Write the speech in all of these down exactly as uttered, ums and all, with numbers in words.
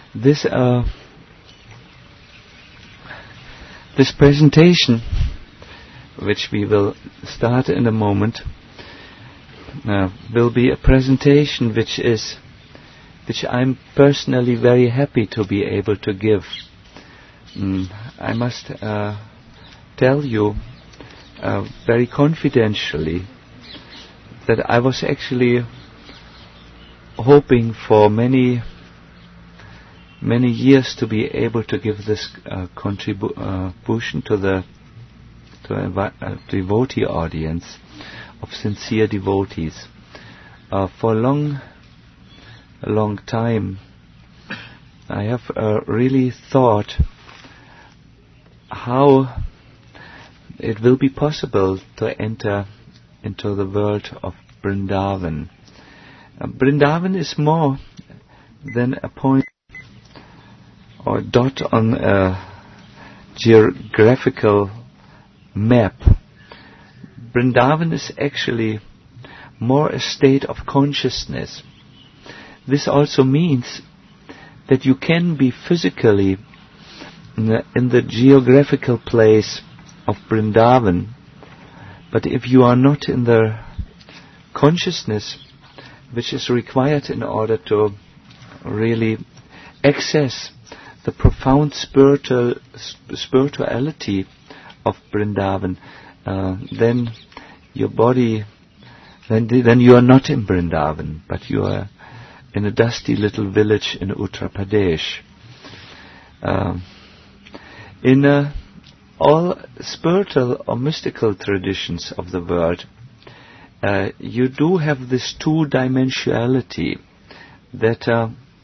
this uh, this presentation, which we will start in a moment, uh, will be a presentation which is which I'm personally very happy to be able to give. Mm, I must uh, tell you uh, very confidentially that I was actually hoping for many many years to be able to give this uh, contribution to the to a uh, devotee audience of sincere devotees. Uh, for a long, a long time, I have uh, really thought how it will be possible to enter into the world of Vrindavan. Uh, Vrindavan is more than a point or dot on a geographical map. Vrindavan is actually more a state of consciousness. This also means that you can be physically in the, in the geographical place of Vrindavan, but if you are not in the consciousness which is required in order to really access the profound spiritual sp- spirituality of Vrindavan, uh, then your body, then then you are not in Vrindavan, but you are in a dusty little village in Uttar Pradesh. Uh, in uh, all spiritual or mystical traditions of the world, uh, you do have this two-dimensionality that uh,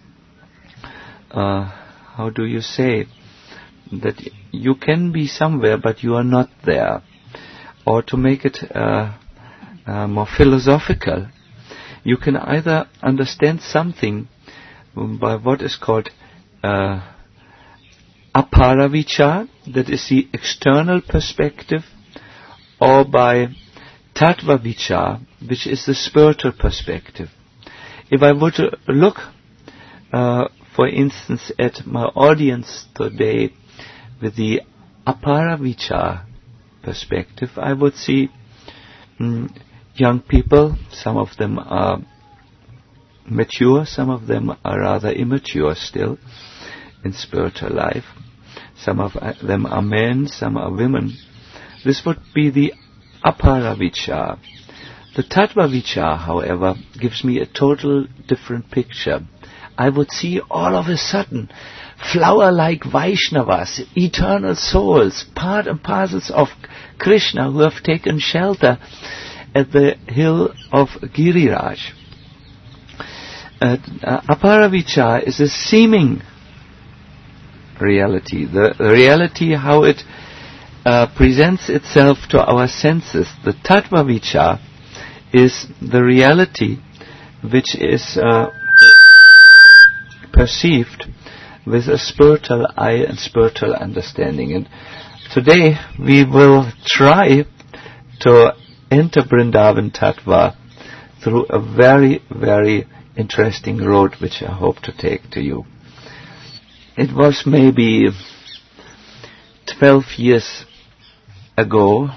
uh, how do you say, that you can be somewhere but you are not there. Or to make it uh, uh, more philosophical, you can either understand something by what is called uh, aparavichar, that is the external perspective, or by tattva vichar, which is the spiritual perspective. If I were to look uh, for instance, at my audience today with the aparavichar perspective, I would see mm, young people. Some of them are mature, some of them are rather immature still in spiritual life. Some of them are men, some are women. This would be the aparavichar. The tattva vichar, however, gives me a total different picture. I would see all of a sudden flower-like Vaishnavas, eternal souls, part and parcels of Krishna who have taken shelter at the hill of Giriraj. Uh, uh, Aparavichar is a seeming reality, the, the reality how it uh, presents itself to our senses. The Tattva Vichar is the reality which is uh, perceived with a spiritual eye and spiritual understanding. And today we will try to enter Vrindavan Tattva through a very, very interesting road which I hope to take to you. It was maybe twelve years ago,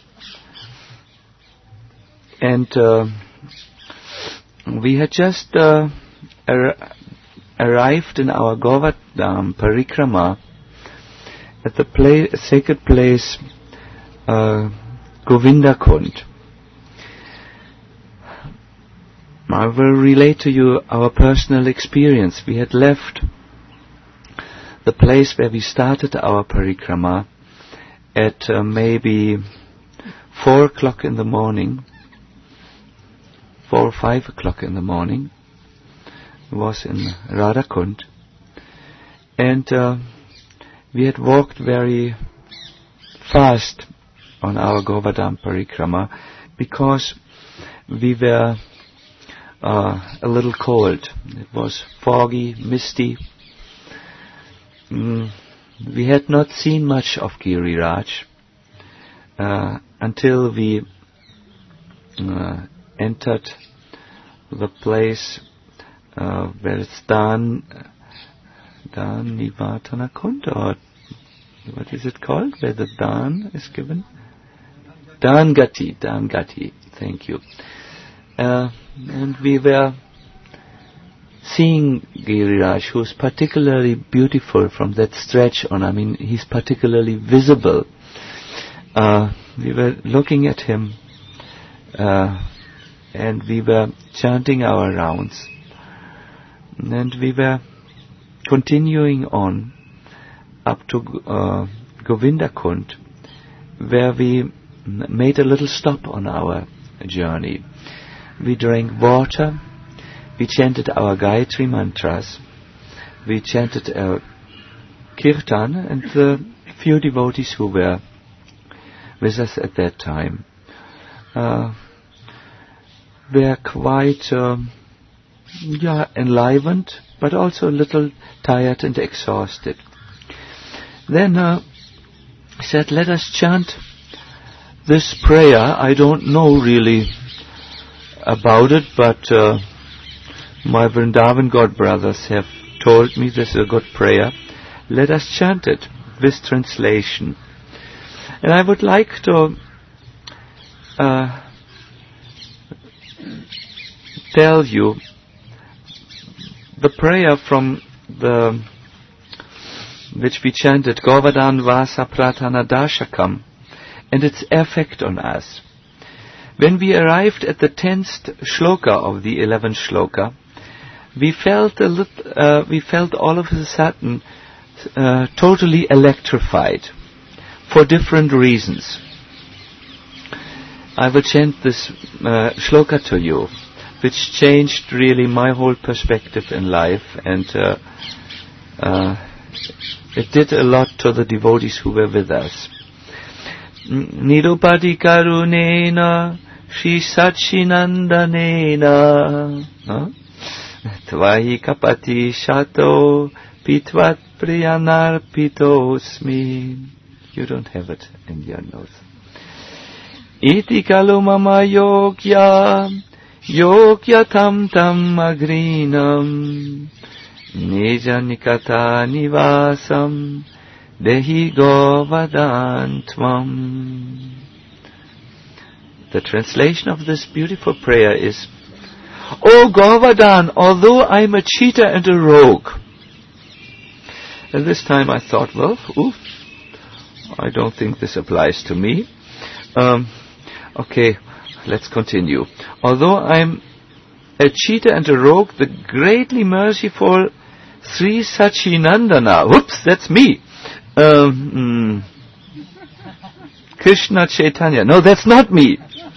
and uh, we had just uh, ar- arrived in our Govardhan Parikrama at the pla- sacred place uh, Govindakund. I will relate to you our personal experience. We had left the place where we started our Parikrama at uh, maybe four o'clock in the morning, four or five o'clock in the morning. It was in Radhakund, and uh, we had walked very fast on our Govardhan Parikrama because we were uh, a little cold. It was foggy, misty. Mm, we had not seen much of Giriraj uh, until we uh, entered the place uh, where it's done, Dan Nivatana Kund, or what is it called, where the Dan is given? Dan Gati, Dan Gati, thank you. Uh, and we were seeing Giriraj, who's particularly beautiful from that stretch on. I mean, he's particularly visible. Uh, we were looking at him, uh, and we were chanting our rounds. And we were continuing on up to uh, Govindakund, where we m- made a little stop on our journey. We drank water, we chanted our Gayatri mantras, we chanted our kirtan, and the few devotees who were with us at that time uh, were quite um, yeah, enlivened, but also a little tired and exhausted. Then uh, he said, let us chant this prayer. I don't know really about it, but uh, my Vrindavan God brothers have told me this is a good prayer. Let us chant it with translation. And I would like to uh, tell you the prayer from the which we chanted, Govardhan Vasa Pratana Dashakam, and its effect on us. When we arrived at the tenth shloka of the eleventh shloka, we felt a lit- uh, we felt all of a sudden uh, totally electrified for different reasons. I will chant this uh, shloka to you, which changed really my whole perspective in life, and uh, uh, it did a lot to the devotees who were with us. Nirupati karunena Shri Sachinandanena Tvahi kapati shato pitvat priyanarpitosmi. You don't have it in your notes. Iti kalu mama yogya yogya tam tam agrinam Nija nikata nivasam dehi govardhantvam. The translation of this beautiful prayer is, O Govardhan, although I am a cheater and a rogue. And this time I thought, well, oof, I don't think this applies to me. Um, okay, let's continue. Although I am a cheater and a rogue, the greatly merciful Sri Sachinandana, whoops, that's me, um, mm, Krishna Chaitanya, no, that's not me,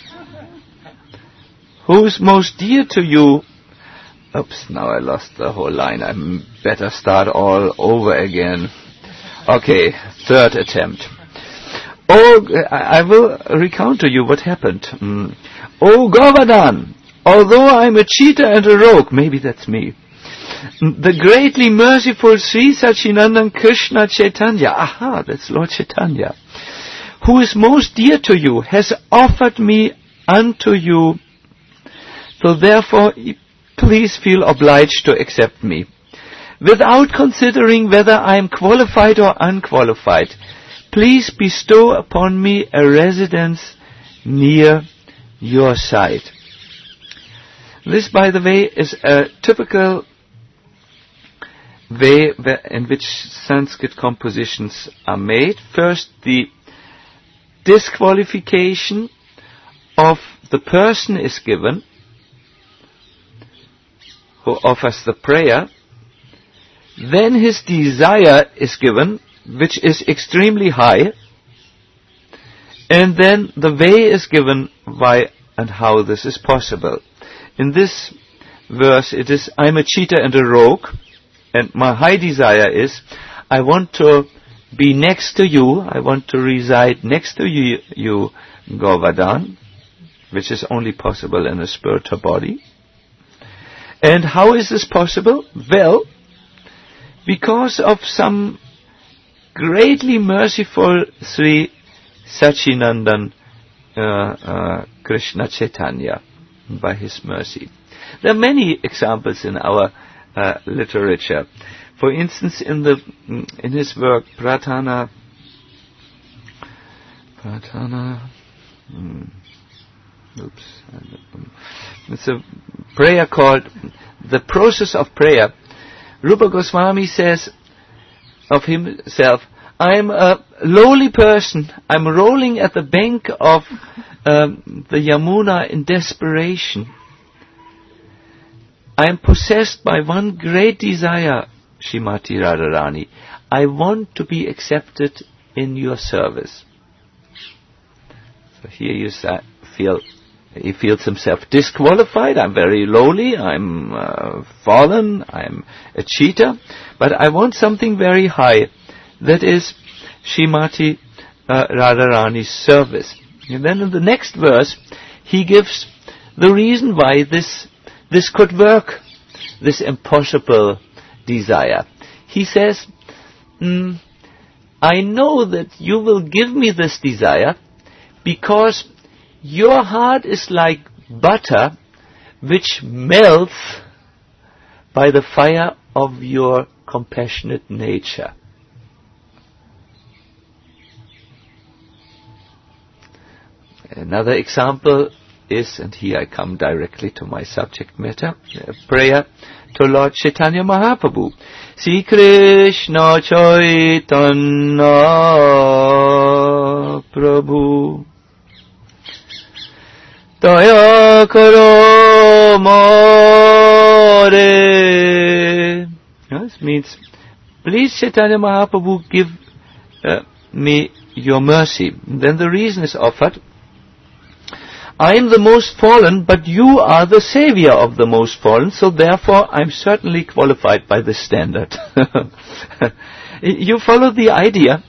who is most dear to you, oops, now I lost the whole line, I better start all over again. Okay, third attempt. Oh, I will recount to you what happened. Mm. Oh Govardhan, although I am a cheater and a rogue, maybe that's me, the greatly merciful Sri Sachinandan Krishna Chaitanya, aha, that's Lord Chaitanya, who is most dear to you, has offered me unto you, so therefore please feel obliged to accept me, without considering whether I am qualified or unqualified. Please bestow upon me a residence near your side. This, by the way, is a typical way in which Sanskrit compositions are made. First, the disqualification of the person is given who offers the prayer. Then his desire is given, which is extremely high. And then the way is given why and how this is possible. In this verse it is, I'm a cheater and a rogue, and my high desire is, I want to be next to you, I want to reside next to you, you Govardhan, which is only possible in a spiritual body. And how is this possible? Well, because of some greatly merciful Sri Sachinandan uh, uh, Krishna Chaitanya, by his mercy. There are many examples in our uh, literature. For instance, in the in his work Pratana, Pratana, hmm, oops, it's a prayer called The Process of Prayer. Rupa Goswami says of himself, I am a lowly person. I'm rolling at the bank of um, the Yamuna in desperation. I am possessed by one great desire, Srimati Radharani. I want to be accepted in your service. So here you feel, he feels himself disqualified. I'm very lowly. I'm uh, fallen. I'm a cheater. But I want something very high. That is Srimati uh, Radharani's service. And then in the next verse, he gives the reason why this this could work, this impossible desire. He says, mm, I know that you will give me this desire because your heart is like butter which melts by the fire of your compassionate nature. Another example is, and here I come directly to my subject matter, a prayer to Lord Chaitanya Mahaprabhu. Sri Krishna Chaitanya Prabhu Daya Karo More. This means, please Chaitanya Mahaprabhu, give uh, me your mercy. And then the reason is offered. I am the most fallen, but you are the savior of the most fallen, so therefore I am certainly qualified by this standard. You follow the idea?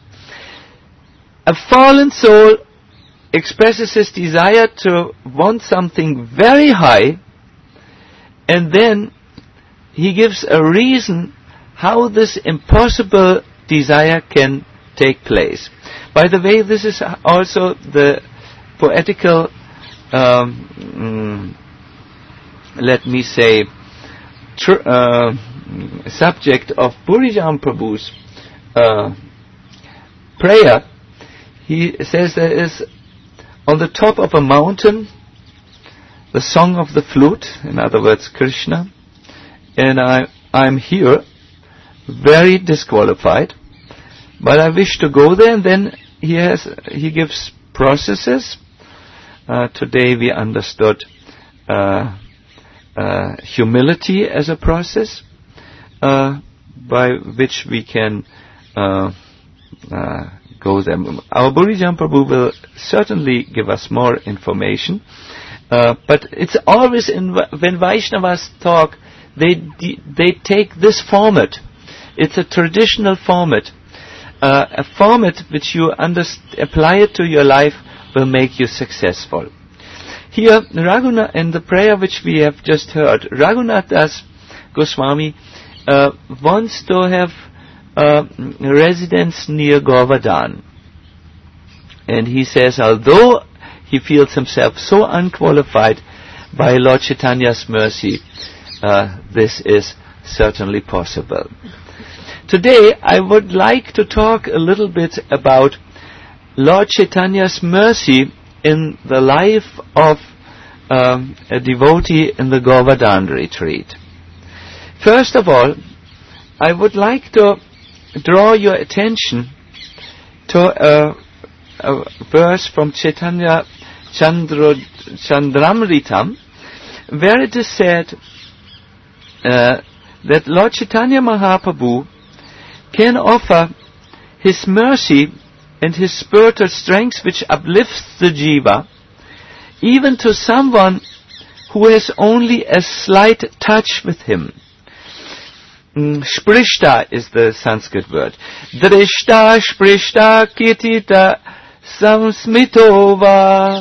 A fallen soul expresses his desire to want something very high, and then he gives a reason how this impossible desire can take place. By the way, this is also the poetical Um, mm, let me say, tr- uh, subject of Purijan Prabhu's uh, prayer. He says there is on the top of a mountain the song of the flute, in other words Krishna, and I, I'm here very disqualified, but I wish to go there, and then he has, he gives processes. Uh, today we understood uh, uh, humility as a process uh, by which we can uh, uh, go there. Our Burijan Prabhu will certainly give us more information, uh, but it's always in, when Vaishnavas talk, they they take this format. It's a traditional format, uh, a format which you underst- apply it to your life will make you successful. Here, Raghunath, in the prayer which we have just heard, Raghunath Das Goswami uh, wants to have uh, residence near Govardhan. And he says, although he feels himself so unqualified, by Lord Chaitanya's mercy, uh, this is certainly possible. Today, I would like to talk a little bit about Lord Chaitanya's mercy in the life of um, a devotee in the Govardhan retreat. First of all, I would like to draw your attention to a, a verse from Chaitanya Chandra, Chandramritam, where it is said uh, that Lord Chaitanya Mahaprabhu can offer his mercy and his spiritual strength which uplifts the jiva, even to someone who has only a slight touch with him. Mm, Sprishta is the Sanskrit word. Drishta, Sprishta, Kitita, Samsmitova,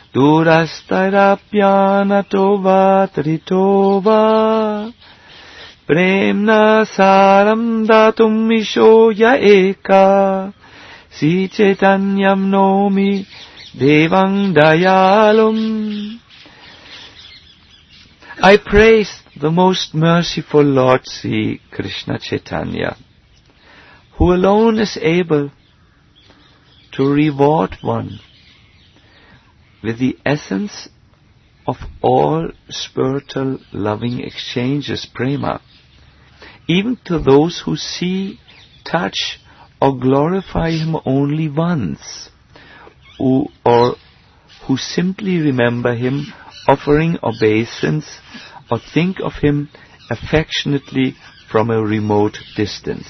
Durastarapyanatova, Tritova, Premna Saram Datum Misho Ya Eka, Si Chaitanyam Nomi Devang Dayalum. I praise the most merciful Lord Sri Krishna Chaitanya, who alone is able to reward one with the essence of all spiritual loving exchanges, prema, even to those who see, touch, or glorify him only once, who, or who simply remember him, offering obeisance, or think of him affectionately from a remote distance.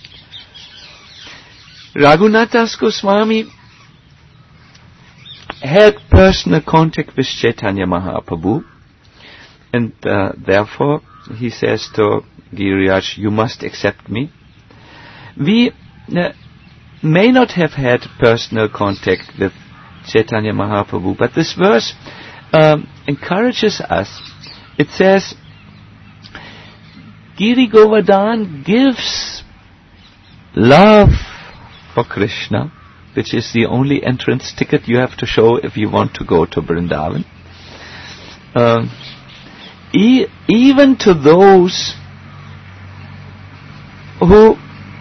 Raghunath Das Goswami had personal contact with Chaitanya Mahaprabhu, and uh, therefore he says to Giriraj, you must accept me. We uh, may not have had personal contact with Chaitanya Mahaprabhu, but this verse um, encourages us. It says, Giri Govardhan gives love for Krishna, which is the only entrance ticket you have to show if you want to go to Vrindavan. Uh, e- even to those who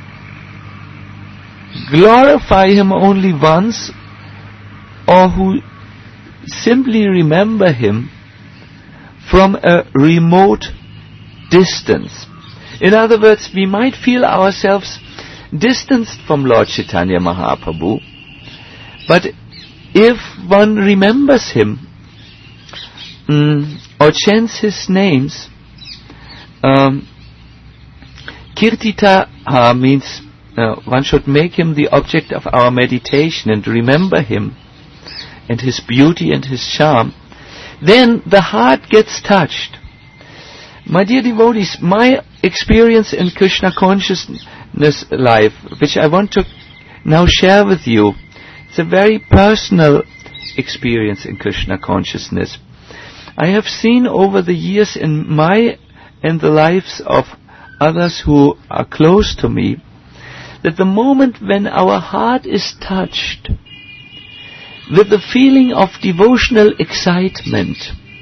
glorify him only once, or who simply remember him from a remote distance. In other words, we might feel ourselves distanced from Lord Chaitanya Mahaprabhu, but if one remembers him um, or chants his names, um, Kirtita uh, means uh, one should make him the object of our meditation and remember him and his beauty and his charm, then the heart gets touched. My dear devotees, my experience in Krishna consciousness life, which I want to now share with you, it's a very personal experience in Krishna consciousness. I have seen over the years in my and the lives of others who are close to me, that the moment when our heart is touched with the feeling of devotional excitement,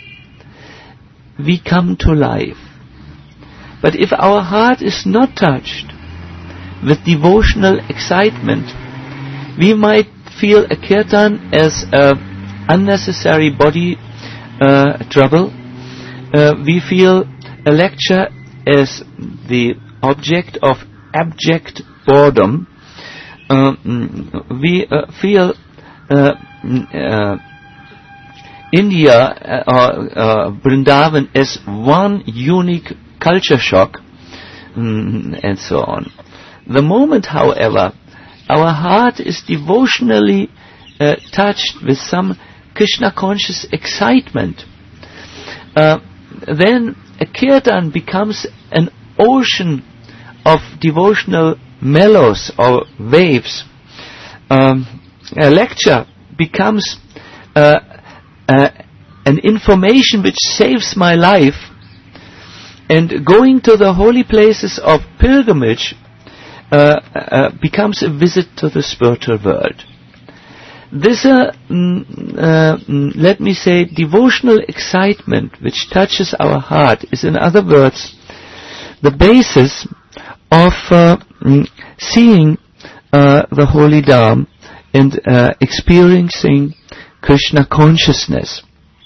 we come to life. But if our heart is not touched with devotional excitement, we might feel a kirtan as a unnecessary body uh, trouble. Uh, we feel a lecture as the object of abject boredom. Uh, we uh, feel uh, uh, India uh, or uh, Vrindavan as one unique culture shock, mm, and so on. The moment, however, our heart is devotionally uh, touched with some Krishna conscious excitement, uh, then a kirtan becomes an ocean of devotional mellows or waves. Um, a lecture becomes uh, uh, an information which saves my life, and going to the holy places of pilgrimage uh, uh, becomes a visit to the spiritual world. This, uh, mm, uh, mm, let me say, devotional excitement which touches our heart is, in other words, the basis of uh, mm, seeing uh, the holy Dham and uh, experiencing Krishna consciousness.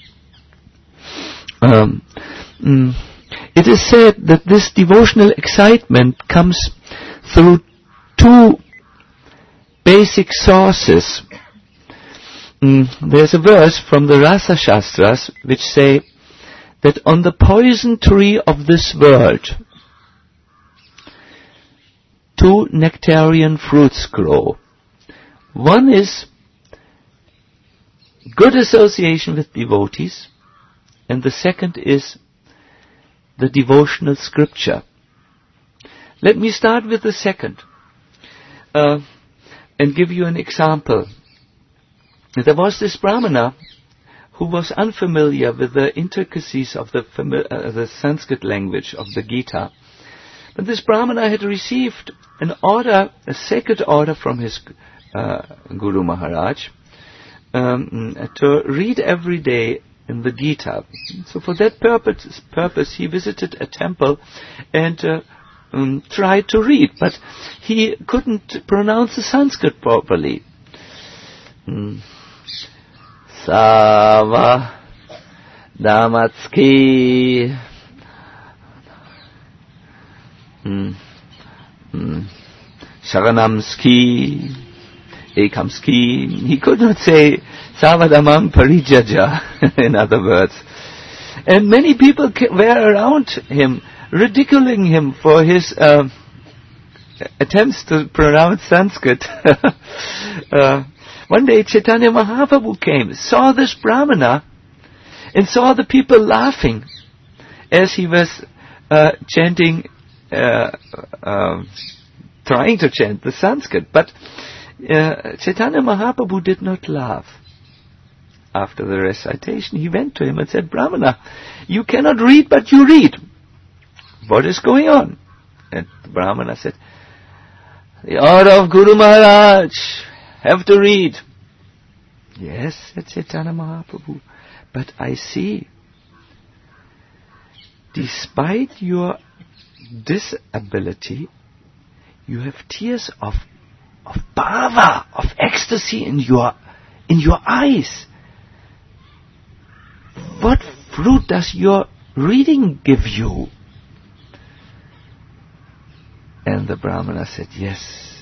Um, mm, it is said that this devotional excitement comes through two basic sources. Mm, there's a verse from the Rasa Shastras which say that on the poison tree of this world, two nectarian fruits grow. One is good association with devotees, and the second is the devotional scripture. Let me start with the second uh, and give you an example. There was this Brahmana who was unfamiliar with the intricacies of the, fami- uh, the Sanskrit language of the Gita. But this Brahmana had received an order, a sacred order from his uh, Guru Maharaj, um, to read every day in the Gita. So for that purpose, purpose he visited a temple and uh, um, tried to read, but he couldn't pronounce the Sanskrit properly. Hmm. Sava Damatsky hmm. hmm. Sharanamski Ekamski. He could not say Savadamam Parijaja, in other words. And many people were around him, ridiculing him for his uh, attempts to pronounce Sanskrit. uh, one day Chaitanya Mahaprabhu came, saw this Brahmana, and saw the people laughing as he was uh, chanting, uh, uh, trying to chant the Sanskrit. But uh, Chaitanya Mahaprabhu did not laugh. After the recitation, he went to him and said, Brahmana, you cannot read, but you read. What is going on? And the Brahmana said, the order of Guru Maharaj, have to read. Yes, said Chaitanya Mahaprabhu, but I see, despite your disability, you have tears of of bhava, of ecstasy in your in your eyes. What fruit does your reading give you? And the Brahmana said, yes,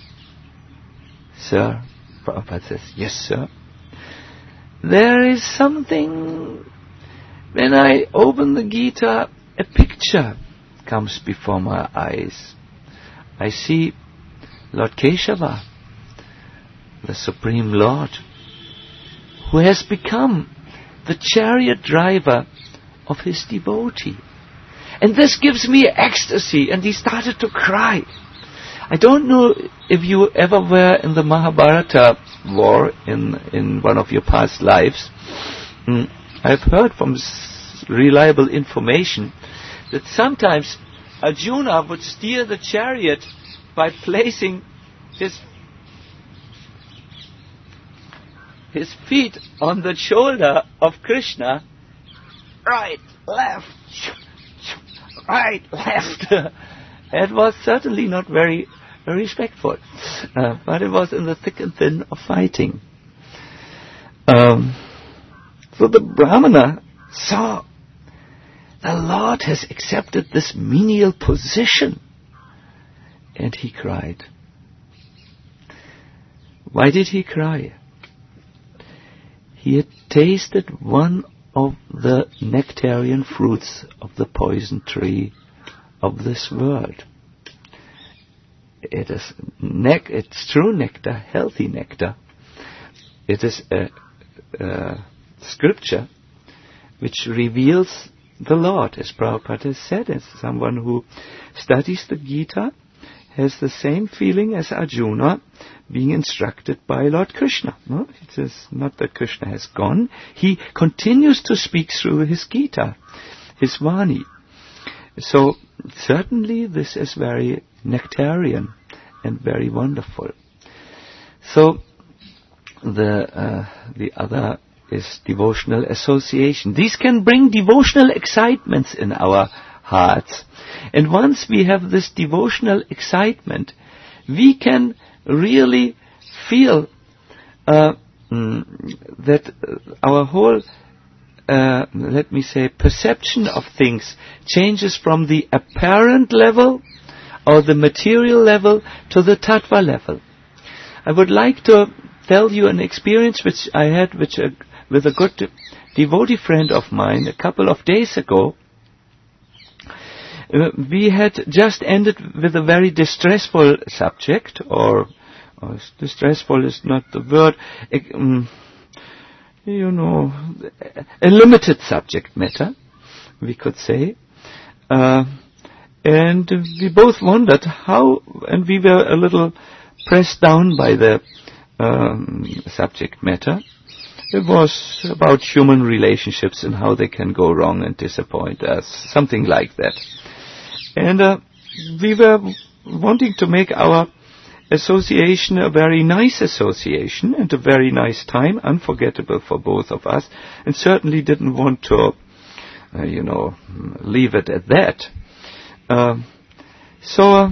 sir. Prabhupada says, yes, sir. There is something, when I open the Gita, a picture comes before my eyes. I see Lord Keshava, the Supreme Lord, who has become the chariot driver of his devotee. And this gives me ecstasy. And he started to cry. I don't know if you ever were in the Mahabharata war in, in one of your past lives. Mm, I've heard from s- reliable information that sometimes Arjuna would steer the chariot by placing his his feet on the shoulder of Krishna, right, left, right, left. It was certainly not very respectful, uh, but it was in the thick and thin of fighting. Um, so the Brahmana saw the Lord has accepted this menial position. And he cried. Why did he cry? He had tasted one of the nectarian fruits of the poison tree of this world. It is nec- it's true nectar, healthy nectar. It is a, a scripture which reveals the Lord, as Prabhupada has said, as someone who studies the Gita has the same feeling as Arjuna being instructed by Lord Krishna. No? It is not that Krishna has gone. He continues to speak through his Gita, his Vani. So certainly this is very nectarian and very wonderful. So the uh, the other is devotional association. These can bring devotional excitements in our hearts. And once we have this devotional excitement, we can really feel uh, mm, that our whole, uh, let me say, perception of things changes from the apparent level or the material level to the tattva level. I would like to tell you an experience which I had which, uh, with a good de- devotee friend of mine a couple of days ago. Uh, we had just ended with a very distressful subject, or, or distressful is not the word, uh, um, you know, a limited subject matter, we could say. Uh, and we both wondered how, and we were a little pressed down by the um, subject matter. It was about human relationships and how they can go wrong and disappoint us, something like that. And uh, we were wanting to make our association a very nice association and a very nice time, unforgettable for both of us, and certainly didn't want to, uh, you know, leave it at that. Uh, so, uh,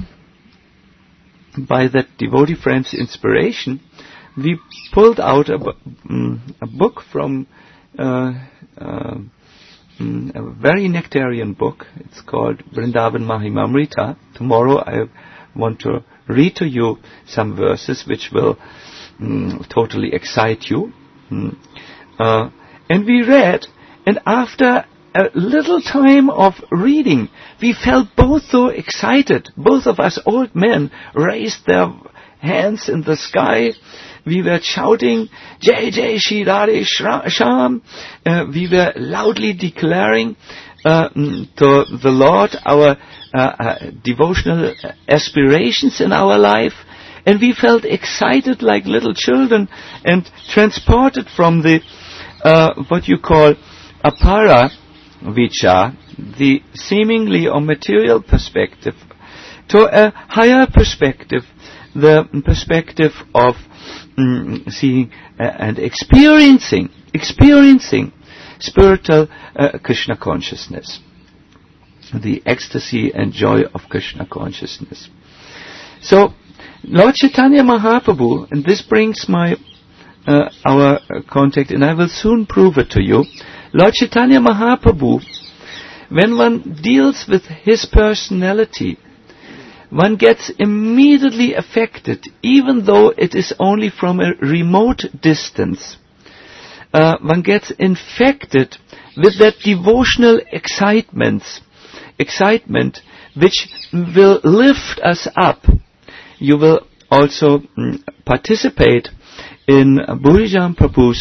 by that devotee friend's inspiration, we pulled out a, um, a book from uh, uh, um, a very nectarian book. It's called Vrindavan Mahimamrita. Tomorrow I want to read to you some verses which will um, totally excite you. Um, uh, and we read, and after a little time of reading, we felt both so excited. Both of us old men raised their hands in the sky. We were shouting, Jai Jai Shri Radhe Shyam. Uh, we were loudly declaring uh, to the Lord our uh, uh, devotional aspirations in our life. And we felt excited like little children and transported from the, uh, what you call, apara vicha, the seemingly or material perspective, to a higher perspective, the perspective of mm, seeing uh, and experiencing, experiencing spiritual uh, Krishna consciousness, the ecstasy and joy of Krishna consciousness. So, Lord Chaitanya Mahaprabhu, and this brings my uh, our uh, contact, and I will soon prove it to you. Lord Chaitanya Mahaprabhu, when one deals with his personality, one gets immediately affected, even though it is only from a remote distance. Uh, one gets infected with that devotional excitement, excitement which will lift us up. You will also mm, participate in Bhurijam Prabhu's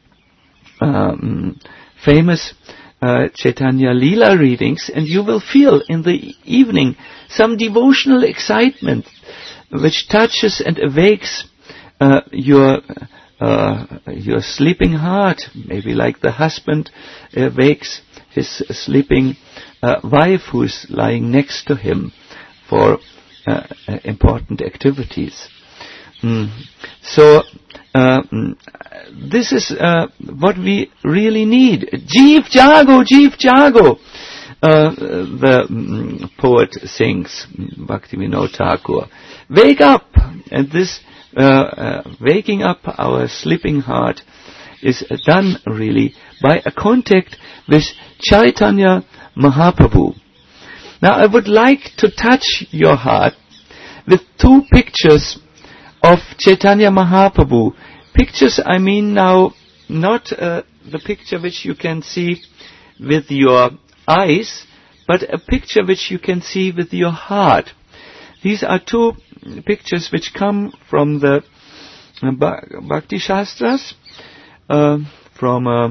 um, famous uh, Chaitanya Leela readings, and you will feel in the evening some devotional excitement which touches and awakes uh, your uh, your sleeping heart, maybe like the husband awakes his sleeping uh, wife who is lying next to him for uh, uh, important activities. Mm. So, uh, mm, this is uh, what we really need. Jeev Jago, Jeev Jago, uh, the mm, poet sings, Bhaktivinoda Thakur. Wake up! And this uh, uh, waking up our sleeping heart is done really by a contact with Chaitanya Mahaprabhu. Now I would like to touch your heart with two pictures of Chaitanya Mahaprabhu. Pictures, I mean now, not uh, the picture which you can see with your eyes, but a picture which you can see with your heart. These are two pictures which come from the uh, Bhakti Shastras, uh, from uh,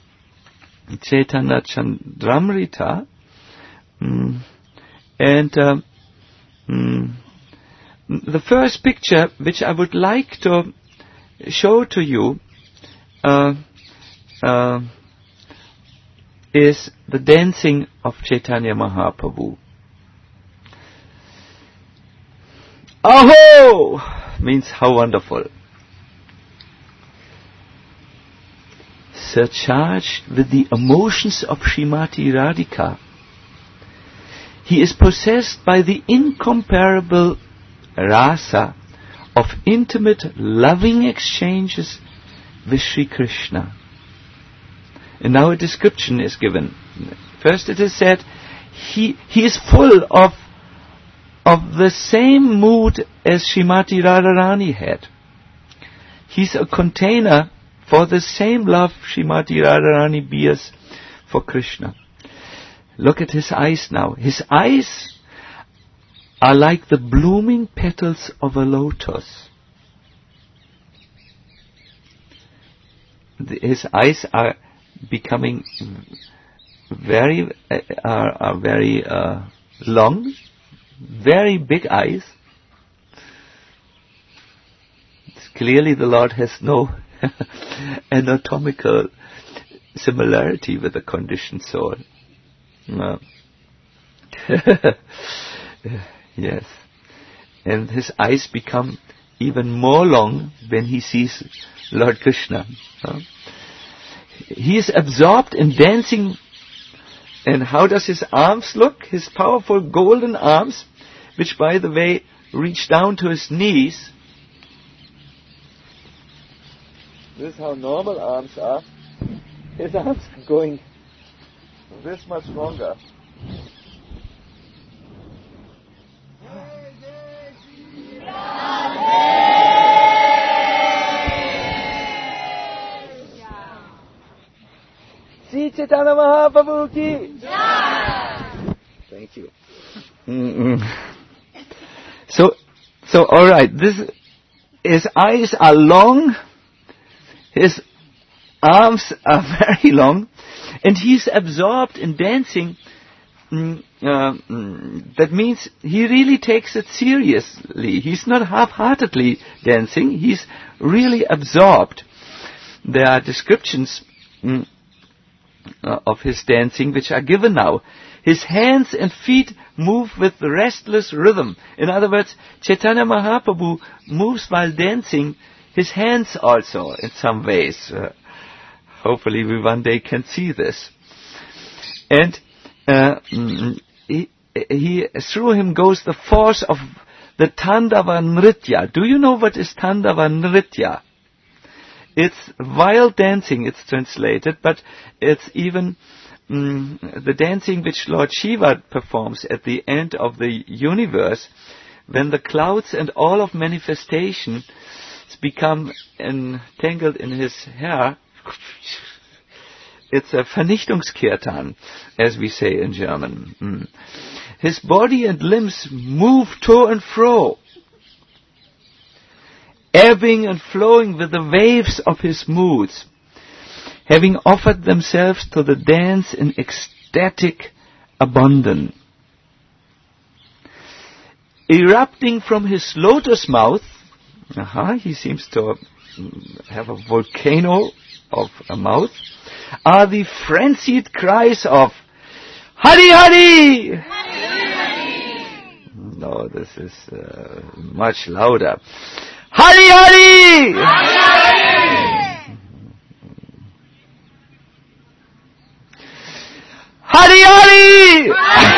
Chaitanya Chandramrita, mm, and uh, mm, the first picture which I would like to show to you uh, uh, is the dancing of Chaitanya Mahaprabhu. Aho! Means how wonderful. Surcharged with the emotions of Srimati Radhika, he is possessed by the incomparable rasa of intimate, loving exchanges with Sri Krishna. And now a description is given. First it is said, he, he is full of, of the same mood as Srimati Radharani had. He's a container for the same love Srimati Radharani bears for Krishna. Look at his eyes now. His eyes are like the blooming petals of a lotus. The, his eyes are becoming very, uh, are, are very uh, long, very big eyes. It's clearly the Lord has no anatomical similarity with the conditioned soul. No. Yes. and his eyes become even more long when he sees Lord Krishna. Uh, he is absorbed in dancing. And how does his arms look? His powerful golden arms, which by the way reach down to his knees. This is how normal arms are. His arms are going this much longer. Sri Chaitanya Mahaprabhu ki Jai! Thank you. Mm-mm. So, so all right. This, his eyes are long, his arms are very long, and he's absorbed in dancing. Mm, uh, mm, that means he really takes it seriously. He's not half-heartedly dancing. He's really absorbed. There are descriptions Mm, Uh, of his dancing, which are given now. His hands and feet move with restless rhythm. In other words, Chaitanya Mahaprabhu moves while dancing, his hands also in some ways. Uh, hopefully we one day can see this. And uh, he, he, through him goes the force of the Tandava Nritya. Do you know what is Tandava Nritya? It's wild dancing, it's translated, but it's even mm, the dancing which Lord Shiva performs at the end of the universe, when the clouds and all of manifestation become entangled in his hair. It's a Vernichtungskirtan, as we say in German. Mm. His body and limbs move to and fro, ebbing and flowing with the waves of his moods, having offered themselves to the dance in ecstatic abandon. Erupting from his lotus mouth, aha, he seems to have a volcano of a mouth, are the frenzied cries of Hari Hari! Hari! No, this is uh, much louder. Hari Hari! Hari Hari!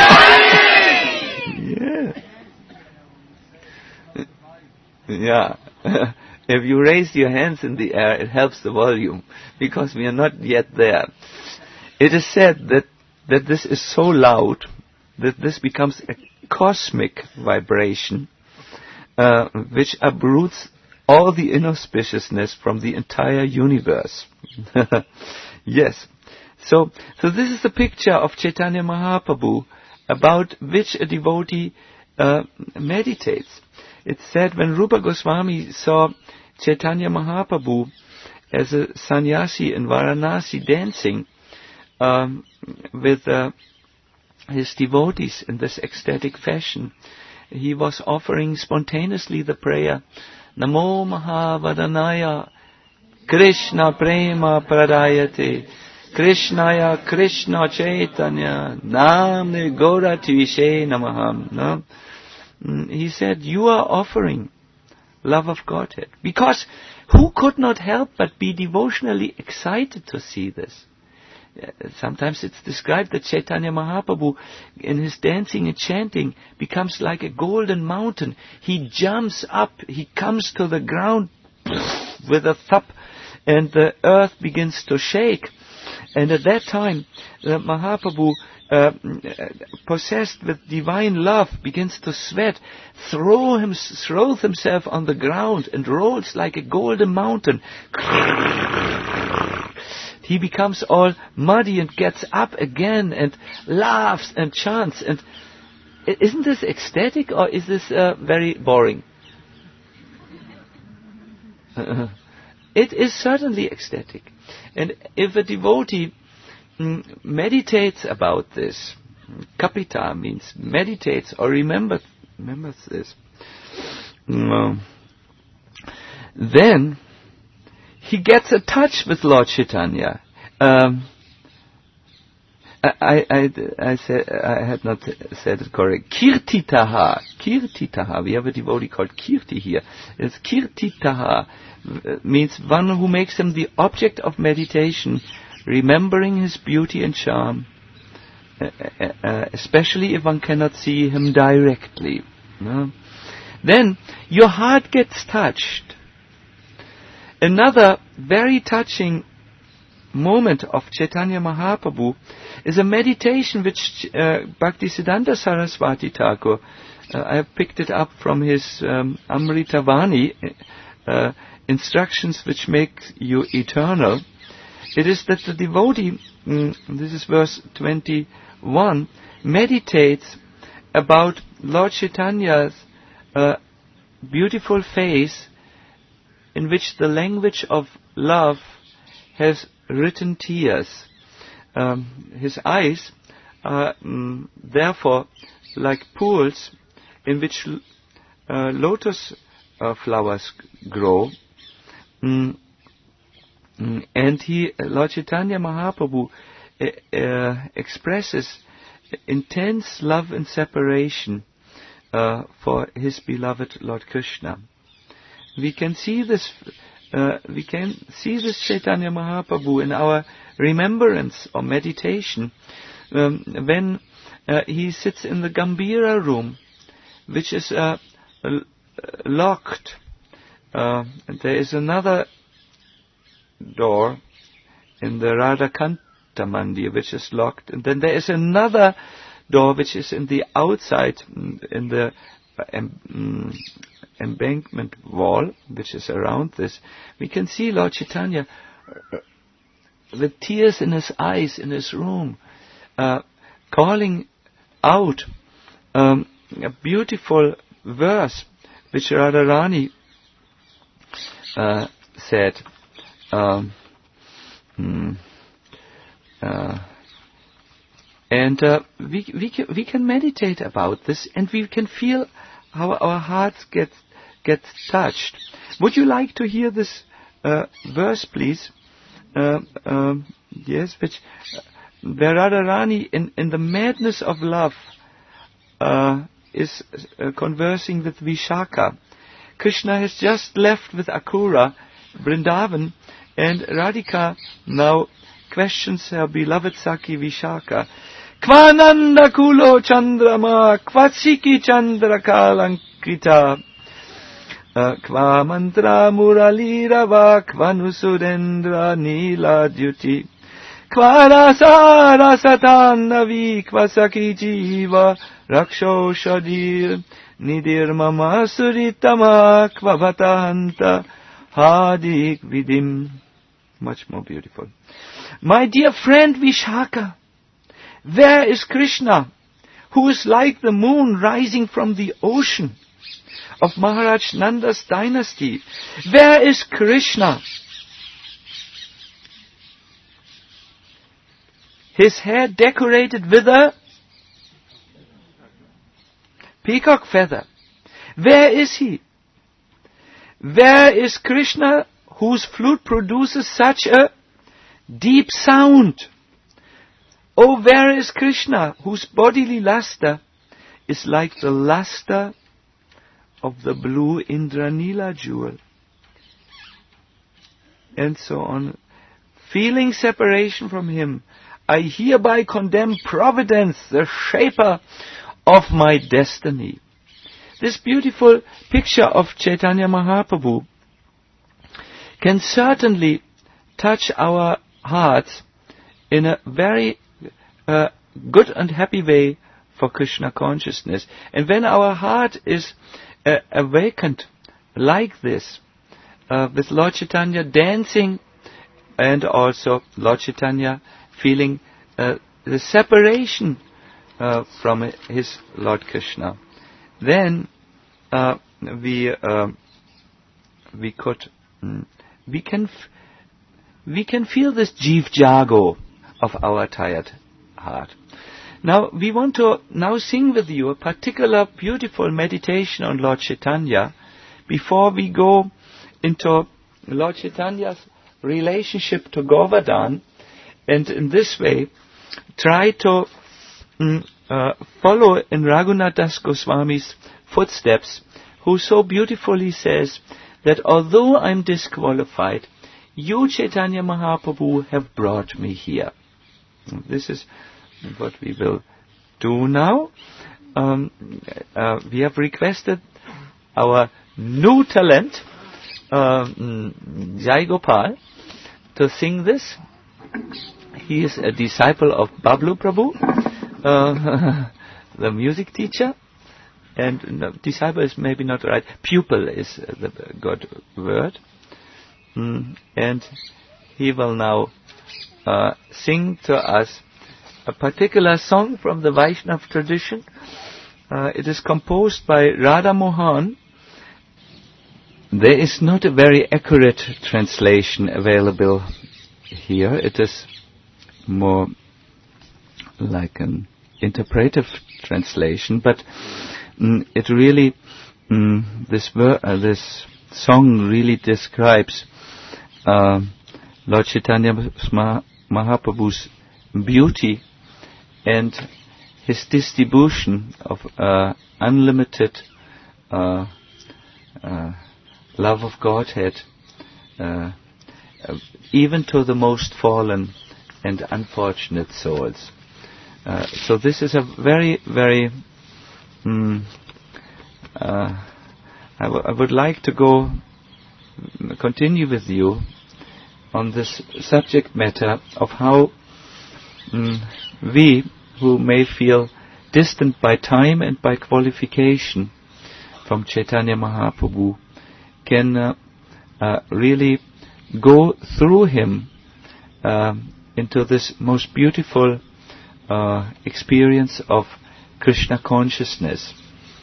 Yeah. Yeah. If you raise your hands in the air, it helps the volume, because we are not yet there. It is said that, that this is so loud that this becomes a cosmic vibration, Uh, which uproots all the inauspiciousness from the entire universe. Yes. So, so this is the picture of Chaitanya Mahaprabhu, about which a devotee uh, meditates. It's said when Rupa Goswami saw Chaitanya Mahaprabhu as a sannyasi in Varanasi dancing um, with uh, his devotees in this ecstatic fashion, he was offering spontaneously the prayer, Namo Mahavadanaya Krishna Prema Pradayate Krishnaya Krishna Chaitanya Namne Gora Tvishe Namaham. No? He said, you are offering love of Godhead. Because who could not help but be devotionally excited to see this? Sometimes it's described that Chaitanya Mahaprabhu, in his dancing and chanting, becomes like a golden mountain. He jumps up, he comes to the ground with a thump, and the earth begins to shake. And at that time, uh, Mahaprabhu, uh, possessed with divine love, begins to sweat, throw him, throws himself on the ground, and rolls like a golden mountain. He becomes all muddy and gets up again and laughs and chants. And isn't this ecstatic, or is this uh, very boring? Uh, it is certainly ecstatic. And if a devotee mm, meditates about this, kapita means meditates or remembers, remembers this, mm, then he gets a touch with Lord Chaitanya. Um, I, I, I, said, I had not said it correct. Kirtitaha. Kirtitaha. We have a devotee called Kirti here. It's Kirtitaha. Means one who makes him the object of meditation, remembering his beauty and charm, uh, uh, especially if one cannot see him directly. No? Then your heart gets touched. Another very touching moment of Chaitanya Mahaprabhu is a meditation which uh, Bhaktisiddhanta Saraswati Thakur, uh, I have picked it up from his um, Amritavani, uh, instructions which make you eternal. It is that the devotee, mm, this is verse twenty-one, meditates about Lord Chaitanya's uh, beautiful face in which the language of love has written tears. Um, his eyes are mm, therefore like pools in which uh, lotus uh, flowers grow. Mm, mm, and he, Lord Chaitanya Mahaprabhu, uh, uh, expresses intense love and separation uh, for his beloved Lord Krishna. We can see this. Uh, we can see this Chaitanya Mahaprabhu in our remembrance or meditation um, when uh, he sits in the Gambhira room, which is uh, l- locked. Uh, there is another door in the Radhakanta Mandir which is locked, and then there is another door which is in the outside, in the um, embankment wall which is around this. We can see Lord Chaitanya uh, with tears in his eyes in his room, uh, calling out um, a beautiful verse which Radharani uh, said. Um, hmm, uh, and uh, we we can, we can meditate about this, and we can feel how our hearts get get touched. Would you like to hear this uh, verse, please? Uh, um, yes, which uh, where Radharani, in in the madness of love, uh, is uh, conversing with Vishaka. Krishna has just left with Akura, Vrindavan, and Radhika now questions her beloved Saki Vishaka. Kvananda kulo chandrama, kvasiki chandra kalankrita, kva mantra muralirava, kvanusudendra nila dyuti, kva rasa rasatannavi, kvasaki jiva, raksho shadir, nidir mama suritama, kvavatahanta, hadik vidim. Much more beautiful. My dear friend Vishaka, where is Krishna, who is like the moon rising from the ocean of Maharaj Nanda's dynasty? Where is Krishna? His hair decorated with a peacock feather. Where is he? Where is Krishna, whose flute produces such a deep sound? Oh, where is Krishna, whose bodily luster is like the luster of the blue Indranila jewel? And so on. Feeling separation from him, I hereby condemn Providence, the shaper of my destiny. This beautiful picture of Chaitanya Mahaprabhu can certainly touch our hearts in a very uh, good and happy way for Krishna consciousness. And when our heart is uh, awakened like this, uh, with Lord Chaitanya dancing, and also Lord Chaitanya feeling uh, the separation uh, from his Lord Krishna, then uh, we uh, we could mm, we can f- we can feel this Jeev Jago of our tired heart. Now we want to now sing with you a particular beautiful meditation on Lord Chaitanya before we go into Lord Chaitanya's relationship to Govardhan, and in this way try to mm, uh, follow in Raghunath Das Goswami's footsteps, who so beautifully says that although I'm disqualified, you, Chaitanya Mahaprabhu, have brought me here. This is what we will do now. Um, uh, we have requested our new talent, uh, Jai Gopal, to sing this. He is a disciple of Bablu Prabhu, uh, the music teacher. And no, disciple is maybe not right. Pupil is the good word. Mm, and he will now uh, sing to us a particular song from the Vaishnava tradition. Uh, it is composed by Radha Mohan. There is not a very accurate translation available here. It is more like an interpretive translation, but mm, it really, mm, this ver- uh, this song really describes uh, Lord Chaitanya Mahaprabhu's beauty and his distribution of uh, unlimited uh, uh, love of Godhead, uh, uh, even to the most fallen and unfortunate souls. Uh, so this is a very, very... Mm, uh, I, w- I would like to go continue with you on this subject matter of how mm, we, who may feel distant by time and by qualification from Chaitanya Mahaprabhu, can uh, uh, really go through him uh, into this most beautiful uh, experience of Krishna consciousness.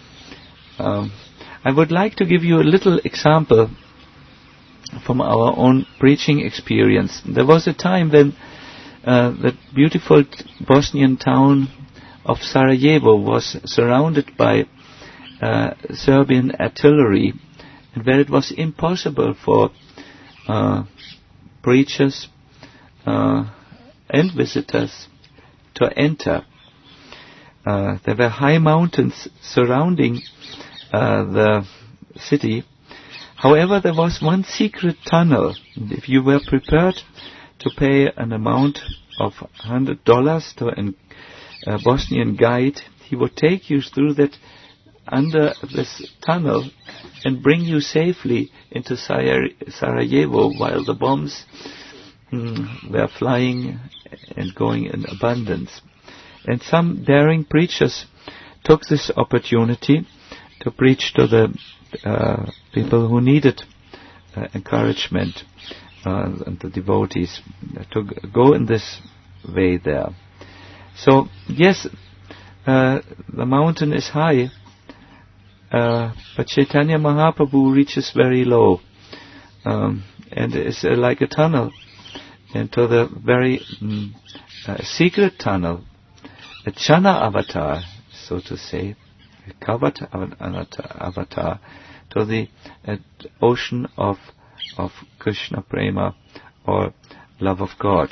Um, I would like to give you a little example from our own preaching experience. There was a time when uh, the beautiful t- Bosnian town of Sarajevo was surrounded by uh, Serbian artillery, and where it was impossible for uh, preachers uh, and visitors to enter. Uh, there were high mountains surrounding uh, the city. However, there was one secret tunnel. If you were prepared to pay an amount of one hundred dollars to a uh, Bosnian guide, he would take you through that under this tunnel and bring you safely into Sarajevo while the bombs mm, were flying and going in abundance. And some daring preachers took this opportunity to preach to the uh, people who needed uh, encouragement, uh, and the devotees, uh, to g- go in this way there. So, yes, uh, the mountain is high, uh, but Chaitanya Mahaprabhu reaches very low, um, and it's uh, like a tunnel into the very mm, uh, secret tunnel, a Chana avatar, so to say, a covered avatar, to the uh, ocean of of Krishna Prema, or love of God.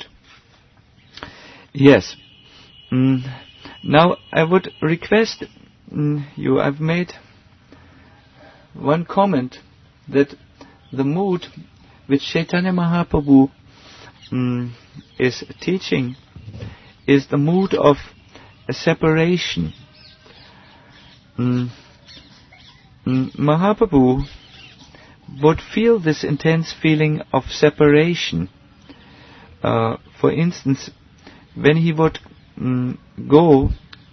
Yes. Mm, now I would request mm, you, I've made one comment that the mood which Chaitanya Mahaprabhu mm, is teaching is the mood of a separation. Mm, mm, Mahaprabhu would feel this intense feeling of separation. Uh, for instance, when he would mm, go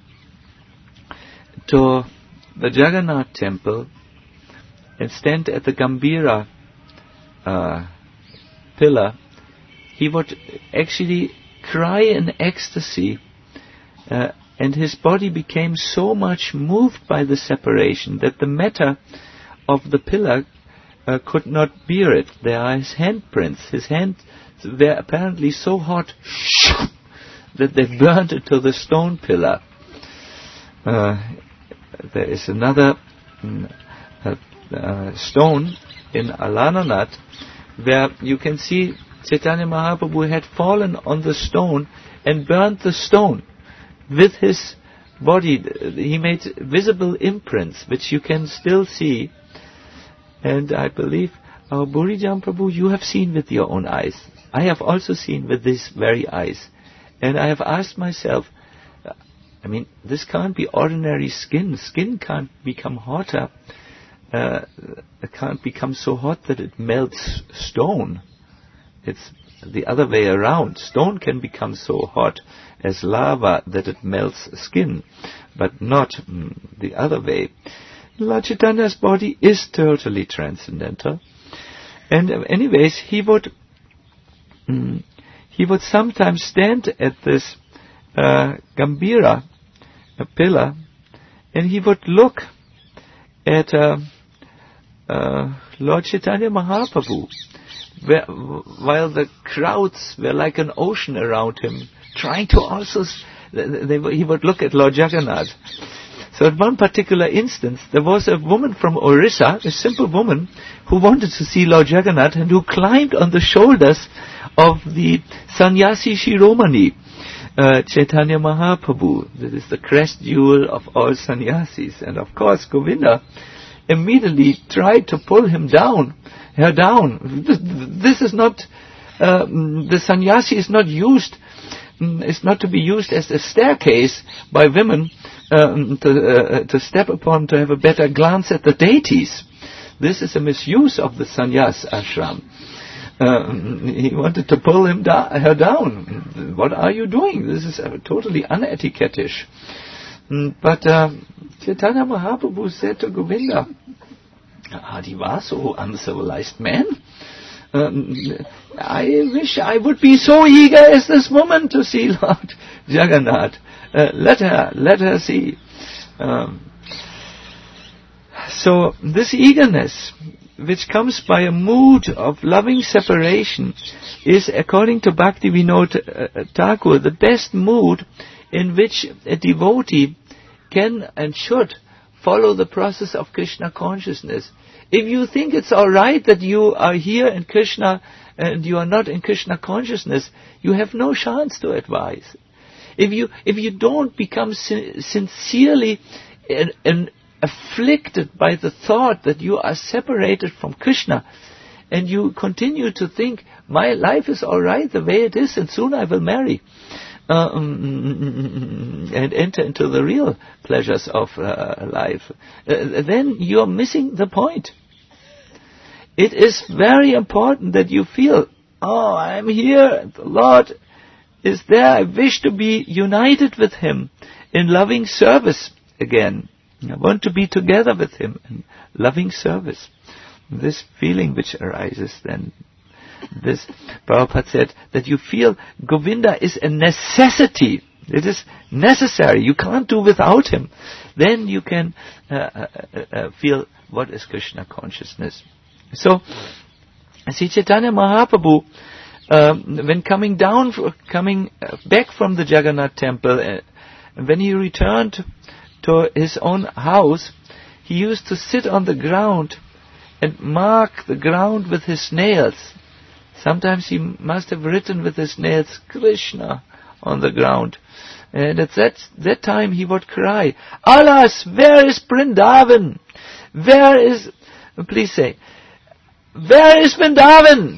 to the Jagannath temple and stand at the Gambhira uh, pillar, he would actually cry in ecstasy, uh, and his body became so much moved by the separation that the matter of the pillar uh, could not bear it. There are his handprints. His hands were apparently so hot that they burned into the stone pillar. Uh, there is another mm, uh, uh, stone in Alananath where you can see Chaitanya Mahaprabhu had fallen on the stone and burnt the stone with his body. He made visible imprints, which you can still see. And I believe, our Burijan Prabhu, you have seen with your own eyes. I have also seen with these very eyes. And I have asked myself, I mean, this can't be ordinary skin. Skin can't become hotter. Uh, it can't become so hot that it melts stone. It's the other way around. Stone can become so hot as lava that it melts skin, but not mm, the other way. Lord Chaitanya's body is totally transcendental. And uh, anyways, he would mm, he would sometimes stand at this uh, Gambhira, a pillar, and he would look at uh, uh, Lord Chaitanya Mahaprabhu, where, while the crowds were like an ocean around him, trying to also, they, they, he would look at Lord Jagannath. So at one particular instance, there was a woman from Orissa, a simple woman, who wanted to see Lord Jagannath and who climbed on the shoulders of the Sannyasi Shiromani, uh, Chaitanya Mahaprabhu. That is the crest jewel of all sannyasis. And of course, Govinda immediately tried to pull him down, her down. This, this is not, uh, the sannyasi is not used, is not to be used as a staircase by women um, to, uh, to step upon to have a better glance at the deities. This is a misuse of the sannyas ashram. Um, he wanted to pull him da- her down. What are you doing? This is uh, totally unetiquettish. Mm, but uh, Chaitanya Mahaprabhu said to Govinda, Adiva, so uncivilized man, um, I wish I would be so eager as this woman to see Lord Jagannath. Uh, let her, let her see. Um, so this eagerness, which comes by a mood of loving separation, is, according to Bhaktivinoda uh, Thakur, the best mood in which a devotee can and should follow the process of Krishna consciousness. If you think it's all right that you are here in Krishna and you are not in Krishna consciousness, you have no chance to advise. If you if you don't become sin- sincerely and, and afflicted by the thought that you are separated from Krishna, and you continue to think, my life is all right the way it is, and soon I will marry, um, and enter into the real pleasures of uh, life, uh, then you are missing the point. It is very important that you feel, oh, I am here, the Lord is there, I wish to be united with Him in loving service again. I want to be together with Him in loving service. This feeling which arises then, this, Prabhupada said, that you feel Govinda is a necessity. It is necessary. You can't do without Him. Then you can uh, uh, uh, feel what is Krishna consciousness. So, see Chaitanya Mahaprabhu, um, when coming down, coming back from the Jagannath temple, uh, when he returned to his own house, he used to sit on the ground and mark the ground with his nails. Sometimes he must have written with his nails, Krishna, on the ground. And at that, that time he would cry, Alas, where is Vrindavan? Where is, please say, where is Vrindavan?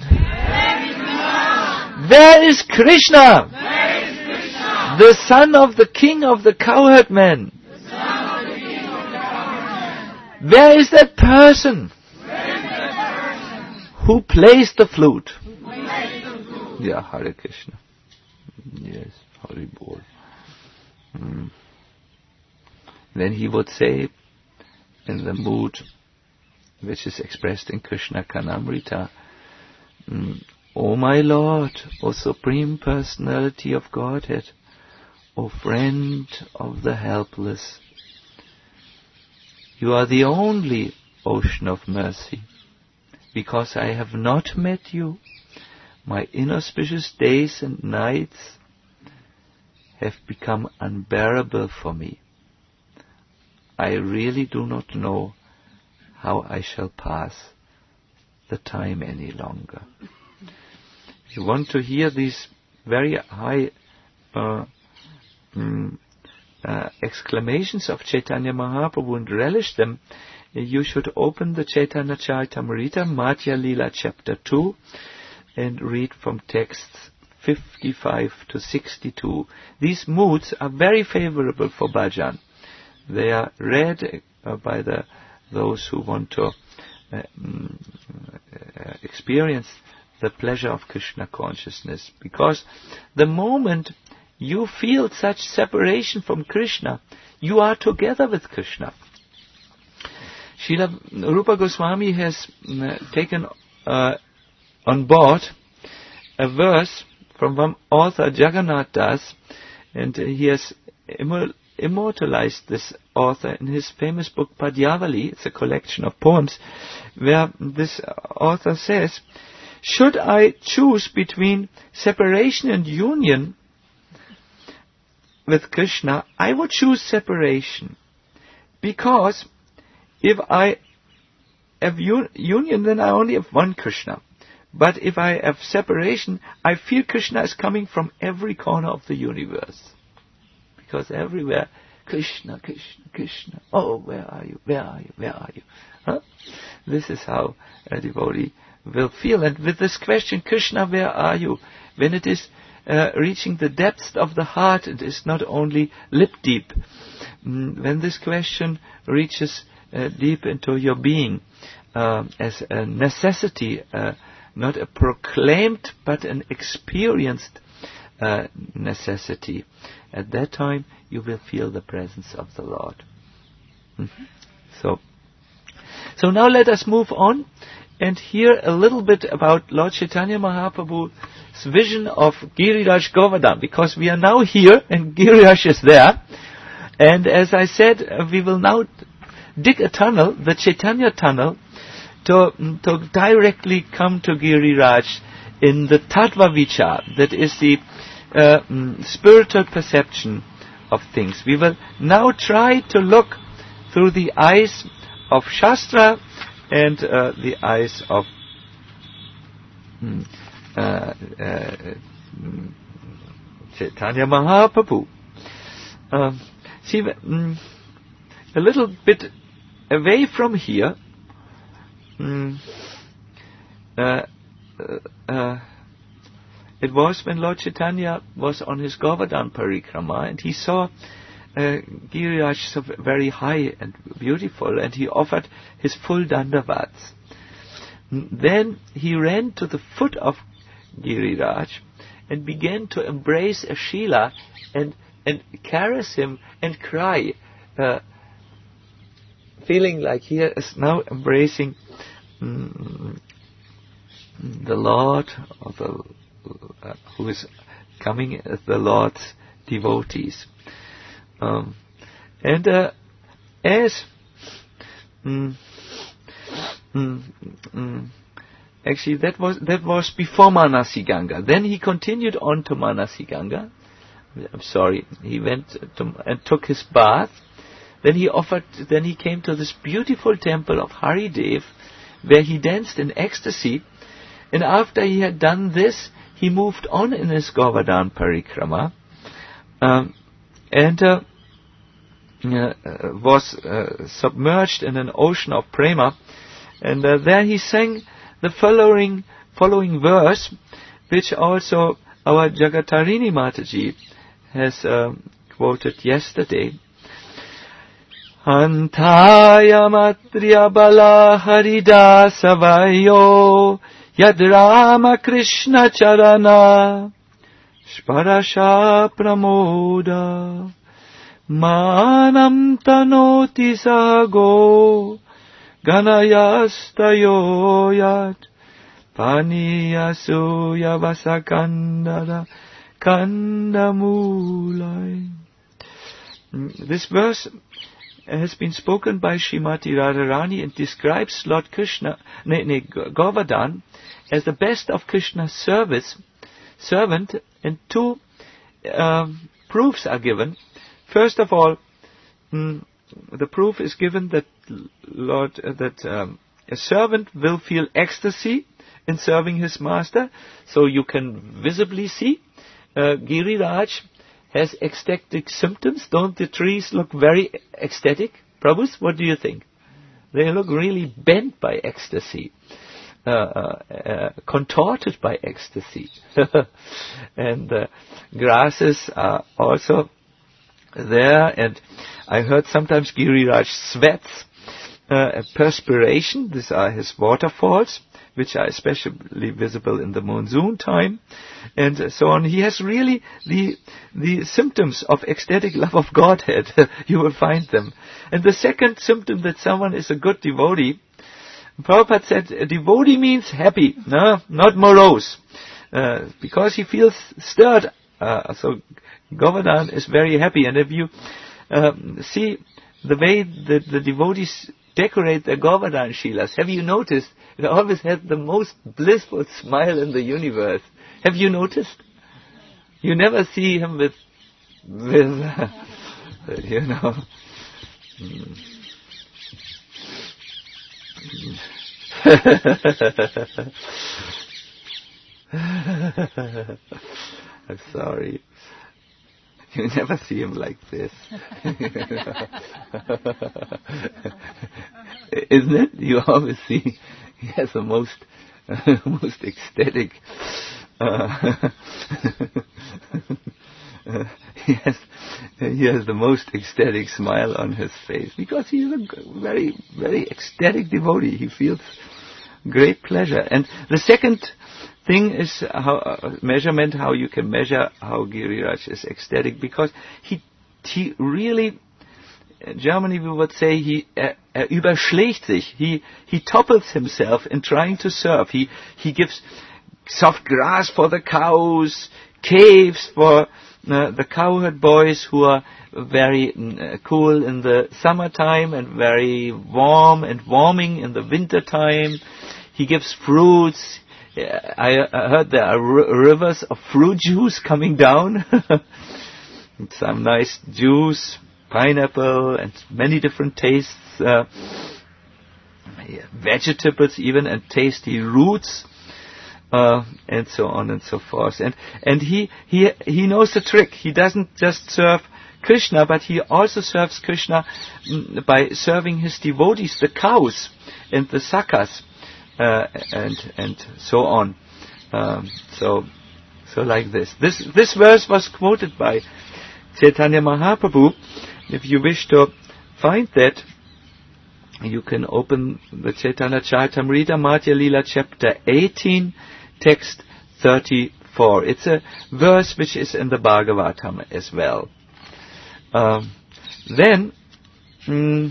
Where is Krishna? Where is Krishna? The son of the king of the cowherd men. The son of the king of the cowherd men. Where is that person? Where is that person? Who plays the flute? Who plays the flute? Yeah, Hare Krishna. Yes, Hari Bol. Mm. Then he would say, in the mood which is expressed in Krishna Karnamrita, mm, O my Lord, O Supreme Personality of Godhead, O friend of the helpless, you are the only ocean of mercy. Because I have not met you, my inauspicious days and nights have become unbearable for me. I really do not know how I shall pass the time any longer. you want to hear these very high uh, mm, uh, exclamations of Chaitanya Mahaprabhu and relish them, you should open the Chaitanya Charitamrita, Madhya Lila chapter two, and read from texts fifty-five to sixty-two. These moods are very favorable for bhajan. They are read uh, by the those who want to uh, mm, uh, experience the pleasure of Krishna consciousness. Because the moment you feel such separation from Krishna, you are together with Krishna. Srila Rupa Goswami has uh, taken uh, on board a verse from one author, Jagannath Das, and uh, he has immor- immortalized this author in his famous book Padyavali. It's a collection of poems where this author says, should I choose between separation and union with Krishna, I would choose separation. Because if I have un- union, then I only have one Krishna. But if I have separation, I feel Krishna is coming from every corner of the universe. Because everywhere, Krishna, Krishna, Krishna. Oh, where are you? Where are you? Where are you? Huh? This is how a devotee will feel. And with this question, Krishna, where are you? When it is uh, reaching the depths of the heart, it is not only lip deep. Mm, when this question reaches uh, deep into your being, uh, as a necessity, uh, not a proclaimed but an experienced uh, necessity, at that time you will feel the presence of the Lord. Mm-hmm. So, so now let us move on and hear a little bit about Lord Chaitanya Mahaprabhu's vision of Giriraj Govardhan, because we are now here and Giriraj is there. And as I said, uh, we will now dig a tunnel, the Chaitanya tunnel, to, to directly come to Giriraj in the Tattva Vichar, that is the uh, mm, spiritual perception of things. We will now try to look through the eyes of Shastra and uh, the eyes of mm, uh, uh, mm, Chaitanya Mahaprabhu. Um, see, mm, a little bit away from here, mm, uh, uh, it was when Lord Chaitanya was on his Govardhan Parikrama, and he saw uh, Giriraj so very high and beautiful, and he offered his full dandavats. Then he ran to the foot of Giriraj and began to embrace Ashila and and caress him and cry, uh, feeling like he is now embracing mm, the Lord, or the uh, who is coming as the Lord's devotees. Um, and uh, as mm, mm, mm, actually that was that was before Manasi Ganga. Then he continued on to Manasi Ganga. I'm sorry. He went to, and took his bath. Then he offered. Then he came to this beautiful temple of Haridev, where he danced in ecstasy. And after he had done this, he moved on in his Govardhan Parikrama, um, and uh, uh, was uh, submerged in an ocean of prema. And uh, there he sang the following following verse, which also our Jagatarini Mataji has uh, quoted yesterday. Antaya matriya bala haridasa vayo yad Rama Krishna charana sparasha pramoda manam tanoti sago ganayastayo yad paniyasuya vasakandara kandamulai. This verse has been spoken by Srimati Radharani and describes Lord Krishna, ne, ne, Govardhan, as the best of Krishna's service, servant, and two um, proofs are given. First of all, mm, the proof is given that Lord uh, that um, a servant will feel ecstasy in serving his master. So you can visibly see uh, Giriraj has ecstatic symptoms. Don't the trees look very ecstatic? Prabhus, what do you think? They look really bent by ecstasy. Uh, uh, uh, contorted by ecstasy. And uh, grasses are also there, and I heard sometimes Giriraj sweats, uh, perspiration. These are his waterfalls, which are especially visible in the monsoon time, and so on. He has really the the symptoms of ecstatic love of Godhead. You will find them. And the second symptom that someone is a good devotee, Prabhupada said, a devotee means happy, no, not morose, uh, because he feels stirred. Uh, so Govardhan is very happy, and if you um, see the way that the devotees decorate their Govardhan Shilas, have you noticed? They always have the most blissful smile in the universe. Have you noticed? You never see him with, with, uh, you know. I'm sorry. You never see him like this. Isn't it? You always see he has the most, uh, most ecstatic, uh, uh, he has, he has the most ecstatic smile on his face because he is a very, very ecstatic devotee. He feels great pleasure. And the second thing is how uh, measurement, how you can measure how Giriraj is ecstatic, because he he really, in Germany we would say, he uh, uh, überschlägt sich. He he topples himself in trying to serve. He he gives soft grass for the cows, caves for uh, the cowherd boys who are very uh, cool in the summertime and very warm and warming in the winter time. He gives fruits. I, I heard there are r- rivers of fruit juice coming down. Some nice juice, pineapple, and many different tastes. Uh, vegetables even, and tasty roots, uh, and so on and so forth. And and he he he knows the trick. He doesn't just serve Krishna, but he also serves Krishna mm, by serving his devotees, the cows and the sakas. Uh, and and so on. Um, so so like this. This this verse was quoted by Chaitanya Mahaprabhu. If you wish to find that, you can open the Chaitanya Charitamrita, Madhya Lila, chapter eighteen, text thirty-four. It's a verse which is in the Bhagavatam as well. Um, then. Mm,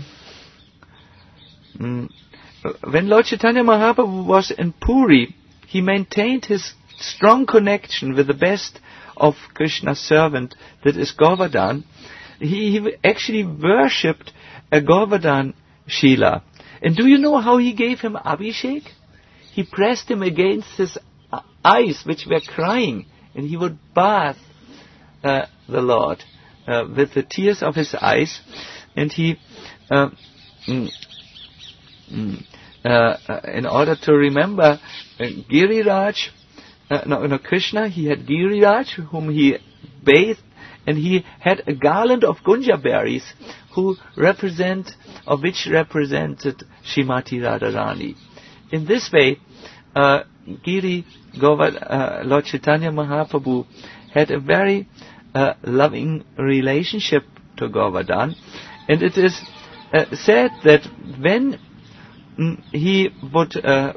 mm, When Lord Chaitanya Mahaprabhu was in Puri, he maintained his strong connection with the best of Krishna's servant, that is Govardhan. He, he actually worshipped a Govardhan Shila. And do you know how he gave him Abhishek? He pressed him against his eyes, which were crying, and he would bath uh, the Lord uh, with the tears of his eyes, and he... Uh, mm, Mm. Uh, uh, in order to remember uh, Giriraj, uh, no, no, Krishna, he had Giriraj, whom he bathed, and he had a garland of gunja berries, who represent, or which represented Shrimati Radharani. In this way, uh, Giri Govad, uh, Lord Chaitanya Mahaprabhu had a very uh, loving relationship to Govardhan, and it is uh, said that when he would uh,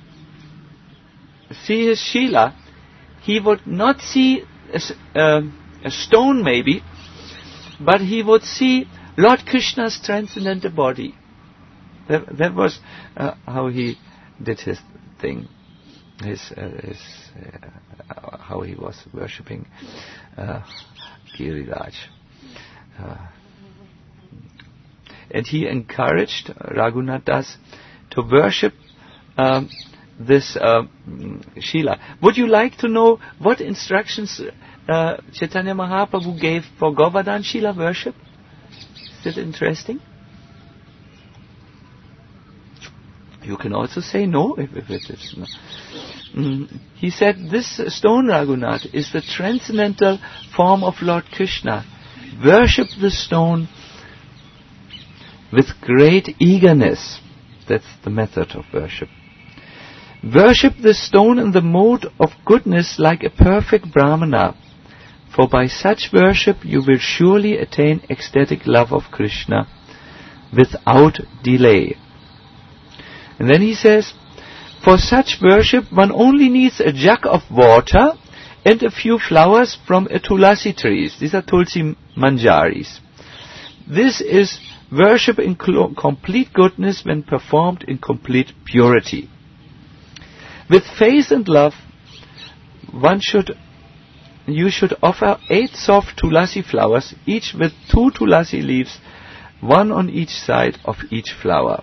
see his Shila, he would not see a, uh, a stone maybe, but he would see Lord Krishna's transcendental body. That, that was uh, how he did his thing, his, uh, his uh, how he was worshipping uh, Giriraj. Uh, and he encouraged Raghunath Das to worship um, this uh, Shila. Would you like to know what instructions uh, Chaitanya Mahaprabhu gave for Govardhan Shila worship? Is it interesting? You can also say no if, if it is no. Mm, he said this stone, Raghunath, is the transcendental form of Lord Krishna. Worship the stone with great eagerness. That's the method of worship. Worship the stone in the mode of goodness like a perfect Brahmana, for by such worship you will surely attain ecstatic love of Krishna without delay. And then he says, for such worship one only needs a jug of water and a few flowers from a tulasi trees. These are tulsi manjaris. This is worship in cl- complete goodness when performed in complete purity. With faith and love, one should, you should offer eight soft tulasi flowers, each with two tulasi leaves, one on each side of each flower.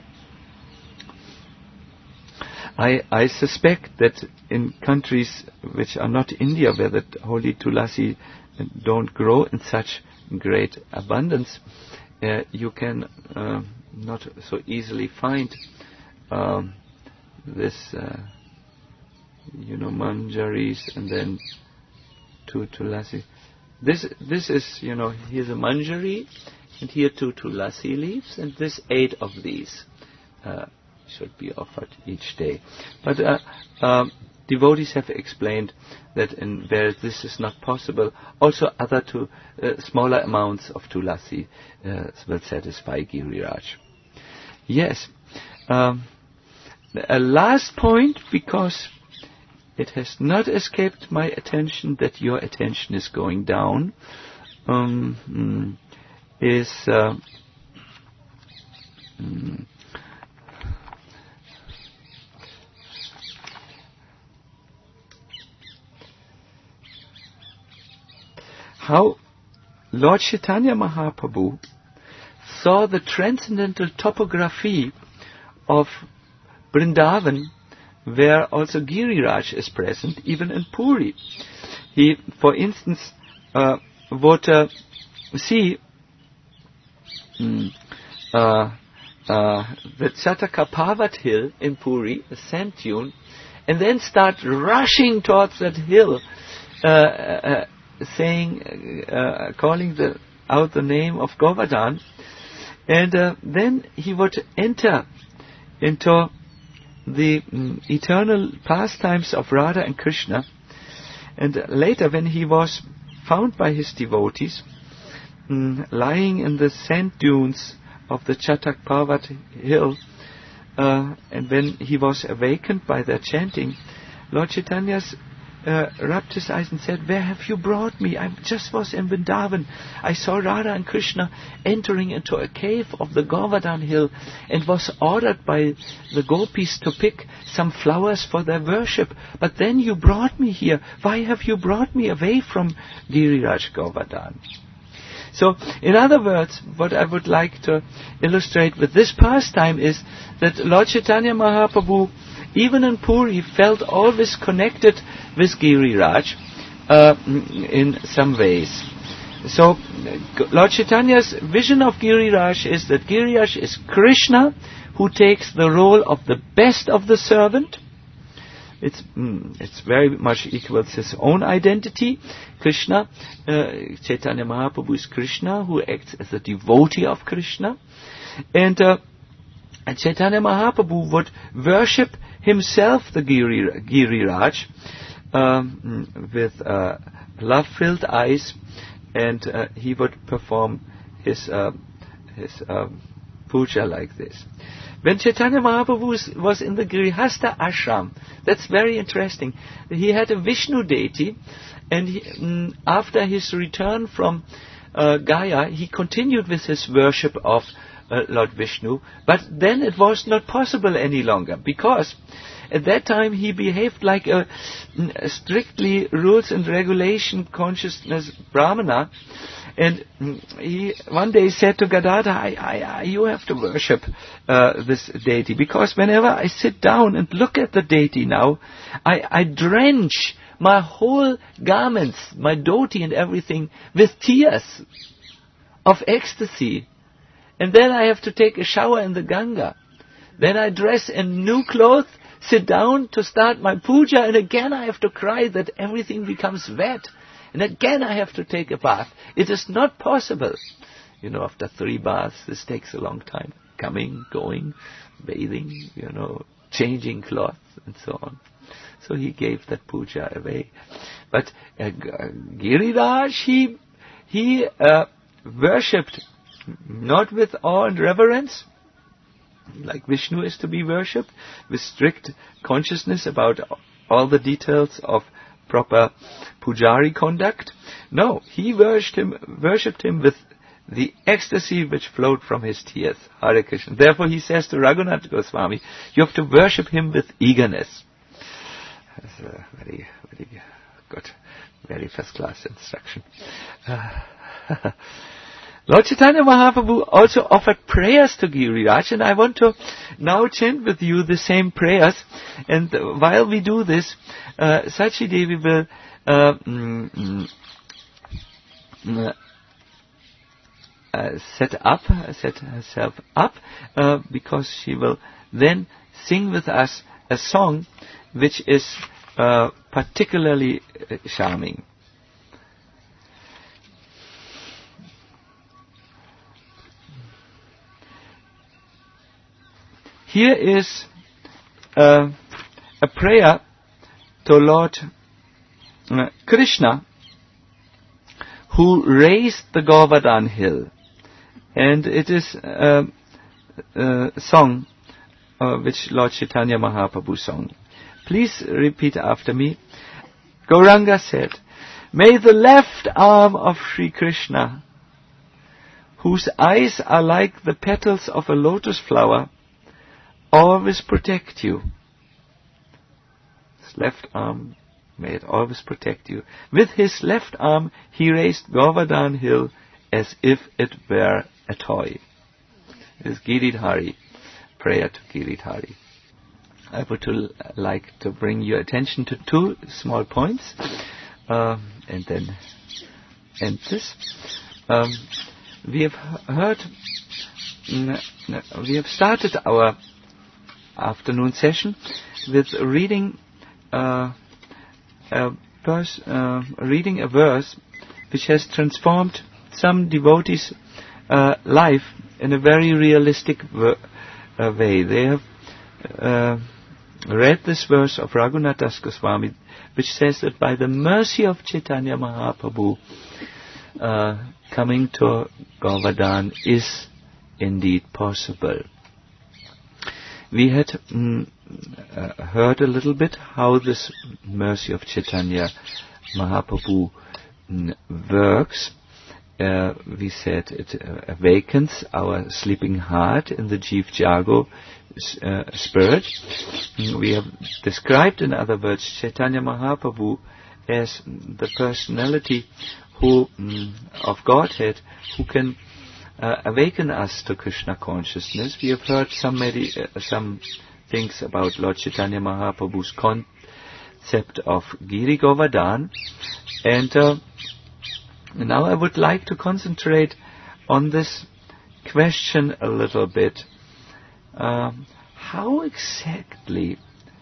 I, I suspect that in countries which are not India, where the holy tulasi don't grow in such great abundance, uh, you can uh, not so easily find um, this, uh, you know, manjaris and then two tulasi. This, this is, you know, here's a manjari and here two tulasi leaves, and this eight of these Uh, should be offered each day. But uh, uh, devotees have explained that in where this is not possible, also other two uh, smaller amounts of tulasi uh, will satisfy Giriraj. Yes. Um, a last point, because it has not escaped my attention that your attention is going down, um, mm, is uh, mm, how Lord Chaitanya Mahaprabhu saw the transcendental topography of Vrindavan, where also Giriraj is present, even in Puri. He, for instance, uh, would uh, see mm, uh, uh, the Chatakapavat hill in Puri, a sand dune, and then start rushing towards that hill, uh, uh, saying, uh, calling the, out the name of Govardhan, and uh, then he would enter into the mm, eternal pastimes of Radha and Krishna. And uh, later, when he was found by his devotees, mm, lying in the sand dunes of the Chatak hill, uh, and when he was awakened by their chanting, Lord Chaitanya's Uh, rubbed his eyes and said, where have you brought me? I just was in Vrindavan. I saw Radha and Krishna entering into a cave of the Govardhan hill and was ordered by the gopis to pick some flowers for their worship. But then you brought me here. Why have you brought me away from Giriraj Govardhan? So, in other words, what I would like to illustrate with this pastime is that Lord Chaitanya Mahaprabhu, even in Puri, felt always connected with Giriraj uh, in some ways. So, Lord Chaitanya's vision of Giriraj is that Giriraj is Krishna, who takes the role of the best of the servant. It's mm, it's very much equals his own identity. Krishna, uh, Chaitanya Mahaprabhu is Krishna, who acts as a devotee of Krishna. And, uh, and Chaitanya Mahaprabhu would worship himself, the Giri, Giriraj, um, with uh, love-filled eyes, and uh, he would perform his uh, his uh, puja like this. When Chaitanya Mahaprabhu was, was in the Grihastha ashram, that's very interesting. He had a Vishnu deity, and he, mm, after his return from uh, Gaya, he continued with his worship of uh, Lord Vishnu, but then it was not possible any longer, because at that time he behaved like a, a strictly rules and regulation consciousness Brahmana. And he one day said to Gadadhar, I, I, I, you have to worship uh, this deity, because whenever I sit down and look at the deity now, I, I drench my whole garments, my dhoti and everything, with tears of ecstasy. And then I have to take a shower in the Ganga. Then I dress in new clothes, sit down to start my puja, and again I have to cry that everything becomes wet. And again I have to take a bath. It is not possible. You know, after three baths, this takes a long time. Coming, going, bathing, you know, changing clothes, and so on. So he gave that puja away. But uh, Giriraj, he, he uh, worshipped not with awe and reverence, like Vishnu is to be worshipped, with strict consciousness about all the details of proper pujari conduct. No, he worshipped him, worshipped him with the ecstasy which flowed from his tears. Hare Krishna. Therefore he says to Raghunath Goswami, you have to worship him with eagerness. That's a very, very good, very first class instruction. Uh, Lord Chaitanya Mahaprabhu also offered prayers to Giriraj, and I want to now chant with you the same prayers. And while we do this, uh, Sachi Devi will uh, mm, mm, uh, set up, set herself up, uh, because she will then sing with us a song which is uh, particularly uh, charming. Here is uh, a prayer to Lord uh, Krishna, who raised the Govardhan hill, and it is uh, a song uh, which Lord Chaitanya Mahaprabhu sang. Please repeat after me. Gauranga said, may the left arm of Sri Krishna, whose eyes are like the petals of a lotus flower, always protect you. His left arm, may it always protect you. With his left arm he raised Govardhan hill as if it were a toy. It is Giridhari, prayer to Giridhari. I would to like to bring your attention to two small points, uh, and then end this. Um, we have heard, we have started our afternoon session with reading uh, a verse, uh, reading a verse which has transformed some devotees' uh, life in a very realistic ver- uh, way. They have uh, read this verse of Raghunath Das Goswami, which says that by the mercy of Chaitanya Mahaprabhu, uh, coming to Govardhan is indeed possible. We had mm, uh, heard a little bit how this mercy of Chaitanya Mahaprabhu mm, works. Uh, we said it uh, awakens our sleeping heart in the Jeev Jago uh, spirit. Mm, we have described, in other words, Chaitanya Mahaprabhu as the personality who mm, of Godhead who can Uh, awaken us to Krishna consciousness. We have heard some medi- uh, some things about Lord Chaitanya Mahaprabhu's concept of Giri Govardhan, and uh, now I would like to concentrate on this question a little bit. Um, how exactly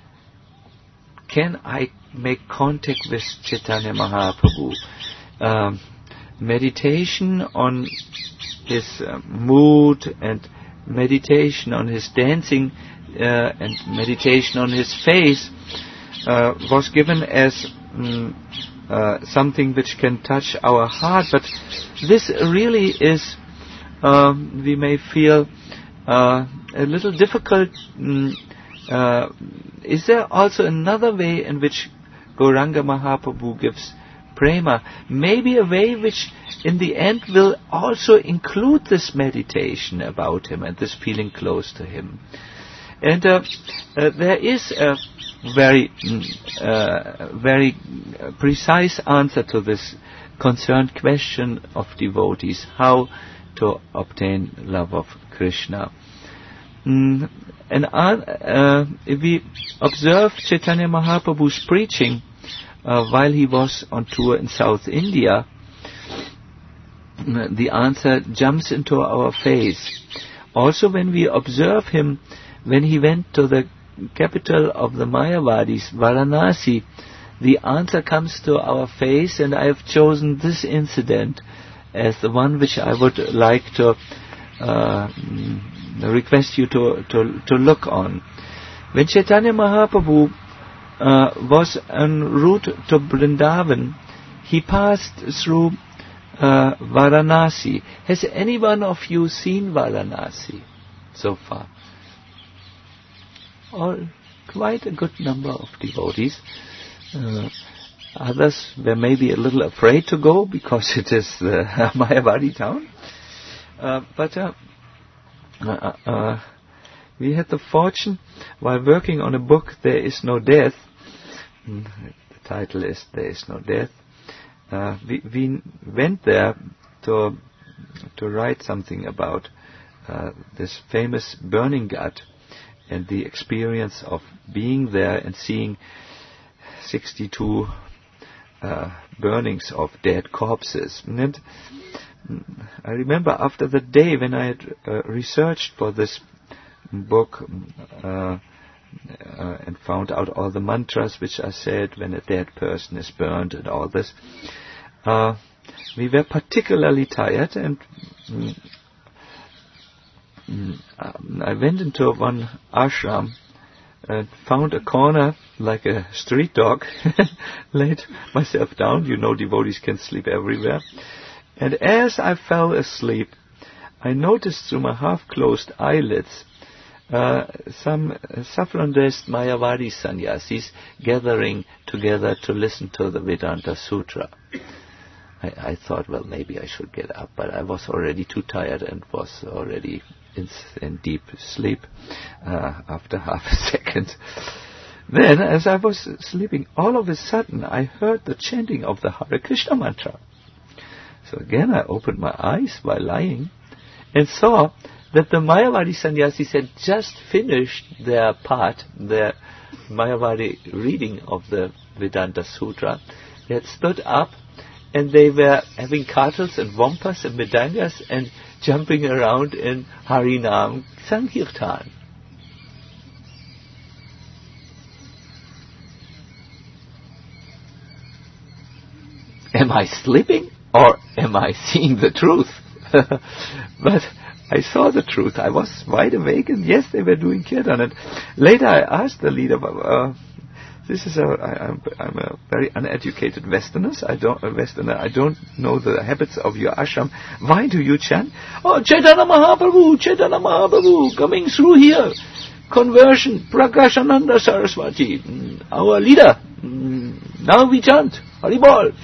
can I make contact with Chaitanya Mahaprabhu? Um, meditation on his uh, mood and meditation on his dancing uh, and meditation on his face uh, was given as um, uh, something which can touch our heart, but this really is, uh, we may feel uh, a little difficult. Um, uh, is there also another way in which Gauranga Mahaprabhu gives prema, maybe a way which in the end will also include this meditation about him and this feeling close to him? And uh, uh, there is a very uh, very precise answer to this concerned question of devotees, how to obtain love of Krishna. Mm, and uh, if we observe Chaitanya Mahaprabhu's preaching Uh, while he was on tour in South India, the answer jumps into our face. Also when we observe him when he went to the capital of the Mayavadis, Varanasi, the answer comes to our face, and I have chosen this incident as the one which I would like to uh, request you to, to, to look on. When Chaitanya Mahaprabhu uh, was en route to Vrindavan, he passed through uh, Varanasi. Has any one of you seen Varanasi so far? Or quite a good number of devotees. Uh, others were maybe a little afraid to go because it is the Mayavadi town. Uh, but uh, uh, uh, we had the fortune, while working on a book, There Is No Death, the title is There Is No Death, uh, we, we went there to, to write something about uh, this famous burning gut and the experience of being there and seeing sixty-two uh, burnings of dead corpses. And I remember after the day when I had uh, researched for this book uh, uh, and found out all the mantras which are said when a dead person is burned and all this, uh, we were particularly tired, and mm, mm, I went into one ashram and found a corner like a street dog, laid myself down. You know, devotees can sleep everywhere. And as I fell asleep, I noticed through my half-closed eyelids uh, some saffron-dressed Mayavadi sannyasis gathering together to listen to the Vedanta Sutra. I, I thought, well, maybe I should get up, but I was already too tired and was already in, in deep sleep uh, after half a second. Then, as I was sleeping, all of a sudden I heard the chanting of the Hare Krishna mantra. So again I opened my eyes while lying and saw that the Mayavadi sannyasis had just finished their part, their Mayavadi reading of the Vedanta Sutra. They had stood up and they were having kartals and wampas and mridangas and jumping around in Harinam Sankirtan. Am I sleeping or am I seeing the truth? But I saw the truth. I was wide awake, and yes, they were doing kirtan. And later I asked the leader, uh, this is a, I, I'm, I'm a very uneducated Westerner. I don't, a Westerner. I don't know the habits of your ashram. Why do you chant? Oh, Chaitanya Mahaprabhu, Chaitanya Mahaprabhu, coming through here. Conversion, Prakashananda Saraswati, our leader. Now we chant, Haribol.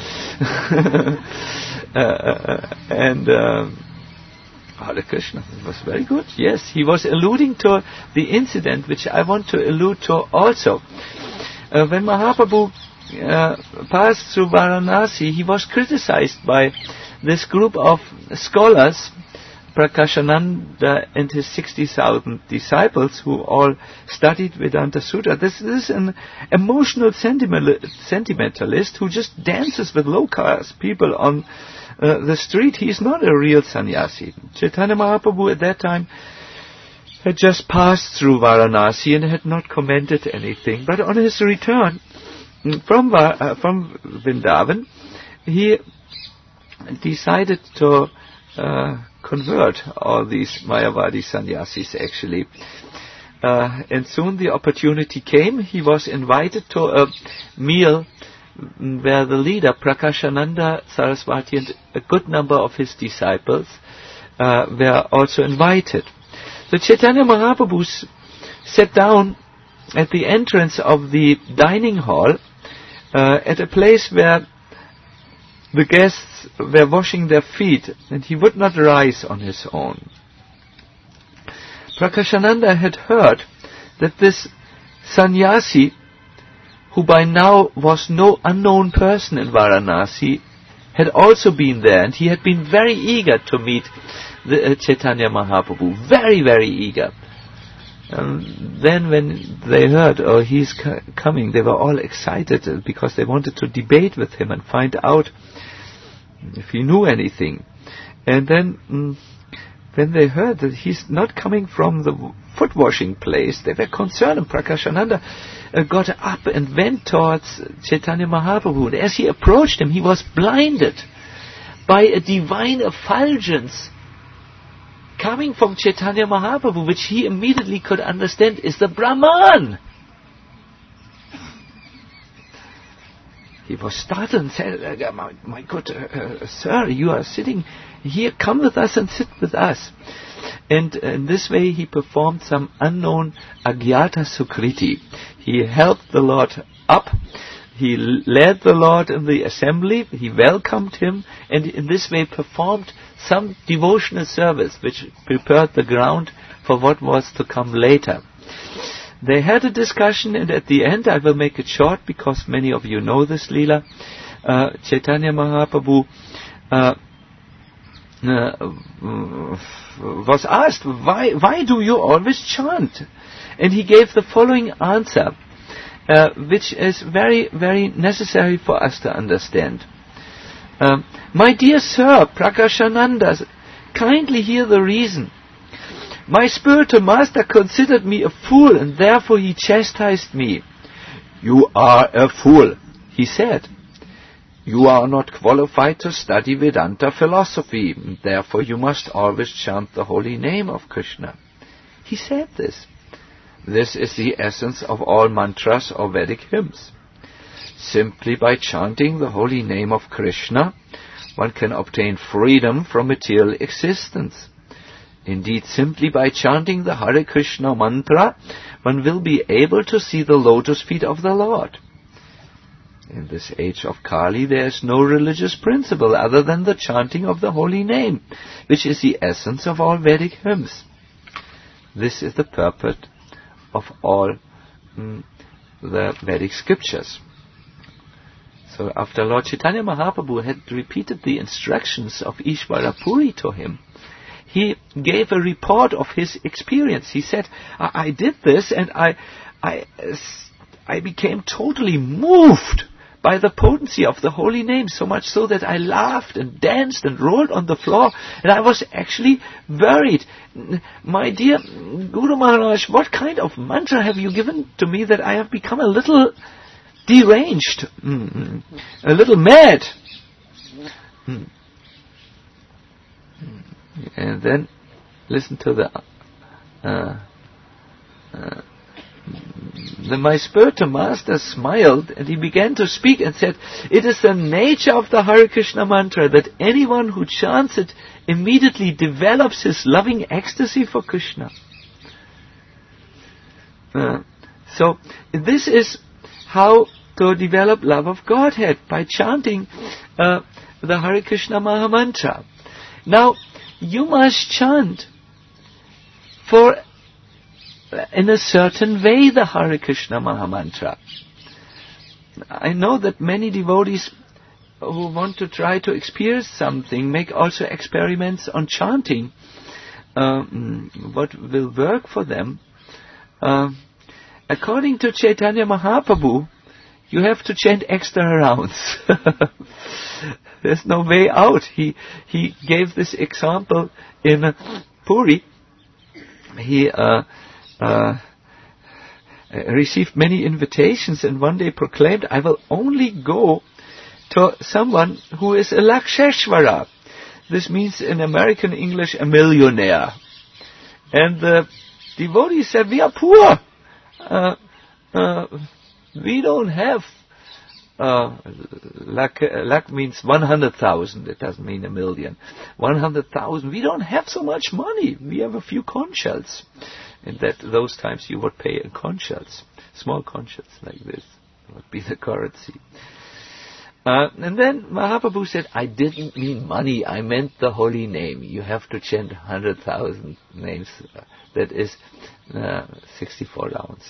uh, and um, Hare Krishna, it was very good. Yes, he was alluding to the incident which I want to allude to also. Uh, when Mahaprabhu uh, passed through Varanasi, he was criticized by this group of scholars, Prakashananda and his sixty thousand disciples, who all studied Vedanta Sutra. This, this is an emotional sentimentalist who just dances with low-caste people on uh, the street. He is not a real sannyasi. Chaitanya Mahaprabhu at that time had just passed through Varanasi and had not commented anything. But on his return from uh, from Vrindavan, he decided to uh, convert all these Mayavadi sannyasis actually. Uh, and soon the opportunity came. He was invited to a meal where the leader, Prakashananda Saraswati, and a good number of his disciples uh, were also invited. So Chaitanya Mahaprabhu sat down at the entrance of the dining hall uh, at a place where the guests were washing their feet, and he would not rise on his own. Prakashananda had heard that this sannyasi, who by now was no unknown person in Varanasi, had also been there, and he had been very eager to meet the, uh, Chaitanya Mahaprabhu, very, very eager. Um, then when they heard, oh, he's c- coming, they were all excited uh, because they wanted to debate with him and find out if he knew anything. And then mm, when they heard that he's not coming from the foot washing place, they were concerned, and Prakashananda uh, got up and went towards Chaitanya Mahaprabhu. And as he approached him, he was blinded by a divine effulgence coming from Chaitanya Mahaprabhu, which he immediately could understand is the Brahman. He was startled and said, uh, my, my good uh, uh, sir, you are sitting here, come with us and sit with us. And uh, in this way he performed some unknown Agyata Sukriti. He helped the Lord up, he led the Lord in the assembly, he welcomed him, and in this way performed some devotional service which prepared the ground for what was to come later. They had a discussion, and at the end, I will make it short because many of you know this Leela, uh, Chaitanya Mahaprabhu uh, uh, was asked, why, why do you always chant? And he gave the following answer, uh, which is very, very necessary for us to understand. Um, my dear sir, Prakashananda, kindly hear the reason. My spiritual master considered me a fool, and therefore he chastised me. You are a fool, he said. You are not qualified to study Vedanta philosophy, and therefore you must always chant the holy name of Krishna. He said this. This is the essence of all mantras or Vedic hymns. Simply by chanting the holy name of Krishna, one can obtain freedom from material existence. Indeed, simply by chanting the Hare Krishna mantra, one will be able to see the lotus feet of the Lord. In this age of Kali, there is no religious principle other than the chanting of the holy name, which is the essence of all Vedic hymns. This is the purport of all mm, the Vedic scriptures. So after Lord Chaitanya Mahaprabhu had repeated the instructions of Ishvara Puri to him, he gave a report of his experience. He said, I, I did this and I, I, I became totally moved by the potency of the holy name, so much so that I laughed and danced and rolled on the floor, and I was actually worried. My dear Guru Maharaj, what kind of mantra have you given to me that I have become a little deranged, mm, a little mad? Mm. And then listen to the uh, uh, the, my spiritual master smiled, and he began to speak and said, it is the nature of the Hare Krishna mantra that anyone who chants it immediately develops his loving ecstasy for Krishna. Uh, so this is how to develop love of Godhead, by chanting uh, the Hare Krishna Maha Mantra. Now, you must chant for in a certain way the Hare Krishna Maha Mantra. I know that many devotees who want to try to experience something make also experiments on chanting um, what will work for them. Uh, according to Chaitanya Mahaprabhu, you have to chant extra rounds. There's no way out. He he gave this example in uh, Puri. He uh, uh, received many invitations, and one day proclaimed, I will only go to someone who is a Laksheshwara. This means in American English a millionaire. And the devotees said, we are poor. Uh, uh, we don't have Uh, lakh, lakh means one hundred thousand. It doesn't mean a million. one hundred thousand. We don't have so much money. We have a few conch shells. In that those times you would pay in conch shells. Small conch shells like this would be the currency. Uh, and then Mahaprabhu said, I didn't mean money. I meant the holy name. You have to chant one hundred thousand names. That is uh, sixty-four rounds.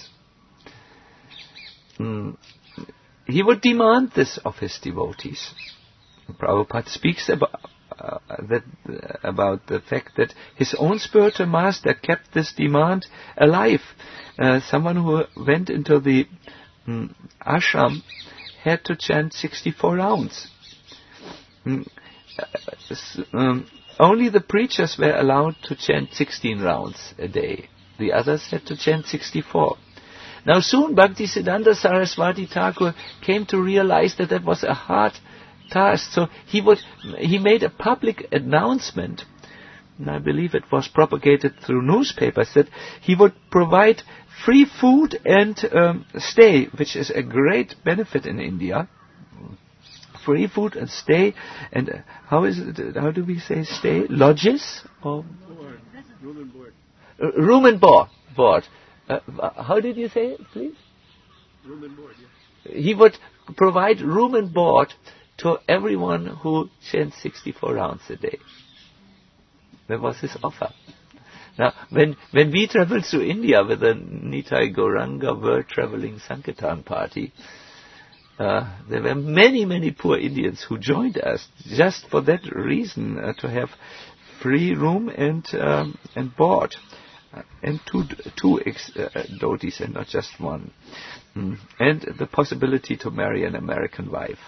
Mm. He would demand this of his devotees. Prabhupada speaks about, uh, that, uh, about the fact that his own spiritual master kept this demand alive. Uh, someone who went into the um, ashram had to chant sixty-four rounds. Mm, uh, um, only the preachers were allowed to chant sixteen rounds a day. The others had to chant sixty-four. Now soon Bhaktisiddhanta Saraswati Thakur came to realize that that was a hard task. So he would he made a public announcement, and I believe it was propagated through newspapers, that he would provide free food and um, stay, which is a great benefit in India. Free food and stay, and uh, how is it? How do we say stay? Lodges or board. Room and board. Uh, room and board. Board. Uh, how did you say it, please? Room and board. Yeah. He would provide room and board to everyone who chants sixty-four rounds a day. That was his offer. Now, when when we traveled to India with the Nitai Gauranga World Traveling Sankirtan Party, uh, there were many, many poor Indians who joined us just for that reason, uh, to have free room and um, and board, uh, and two two ex- uh, dhotis and not just one, mm. and the possibility to marry an American wife.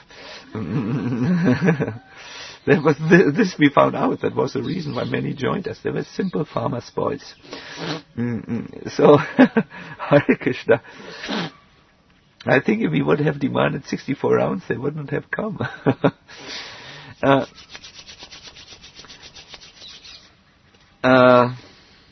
That was th- this we found out. That was the reason why many joined us. They were simple farmers' boys. Mm-mm. So, Hare Krishna. I think if we would have demanded sixty-four rounds, they wouldn't have come. uh, uh,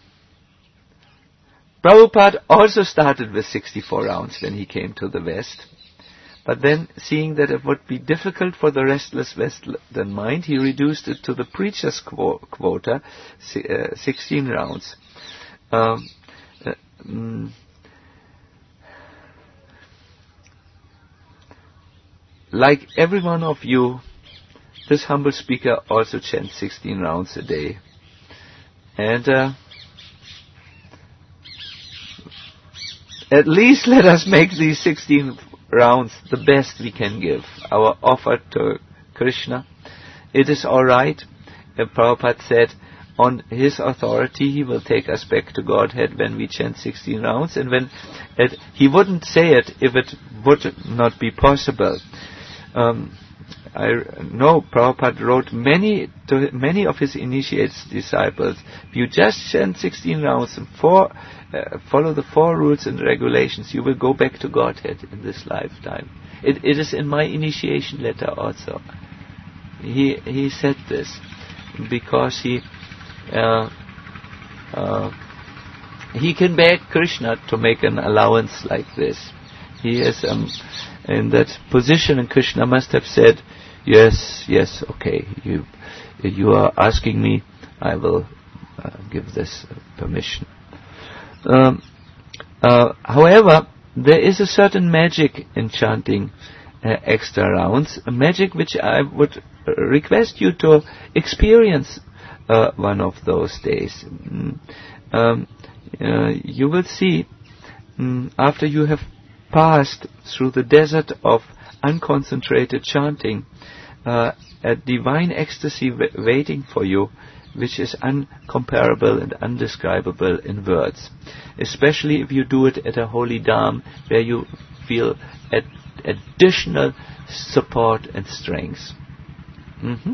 Prabhupada also started with sixty-four rounds when he came to the West. But then, seeing that it would be difficult for the restless Western mind, he reduced it to the preacher's qu- quota, uh, sixteen rounds. Um, uh, mm, like every one of you, this humble speaker also chants sixteen rounds a day. And uh, at least let us make these sixteen rounds the best we can give. Our offer to Krishna. It is alright. Prabhupada said, on his authority, he will take us back to Godhead when we chant sixteen rounds, and when it, he wouldn't say it if it would not be possible. Um, I know Prabhupada wrote many to many of his initiated disciples, if you just chant sixteen rounds and four, uh, follow the four rules and regulations, you will go back to Godhead in this lifetime. It, it is in my initiation letter also. He he said this because he uh, uh, he can beg Krishna to make an allowance like this. He is um, in that position, and Krishna must have said, Yes, yes, okay. You, you are asking me. I will uh, give this uh, permission. Um, uh, however, there is a certain magic in chanting uh, extra rounds, a magic which I would request you to experience uh, one of those days. Mm, um, uh, you will see, mm, after you have passed through the desert of unconcentrated chanting, uh, a divine ecstasy w- waiting for you, which is uncomparable and undescribable in words. Especially if you do it at a holy dham, where you feel ad- additional support and strength. Mm-hmm.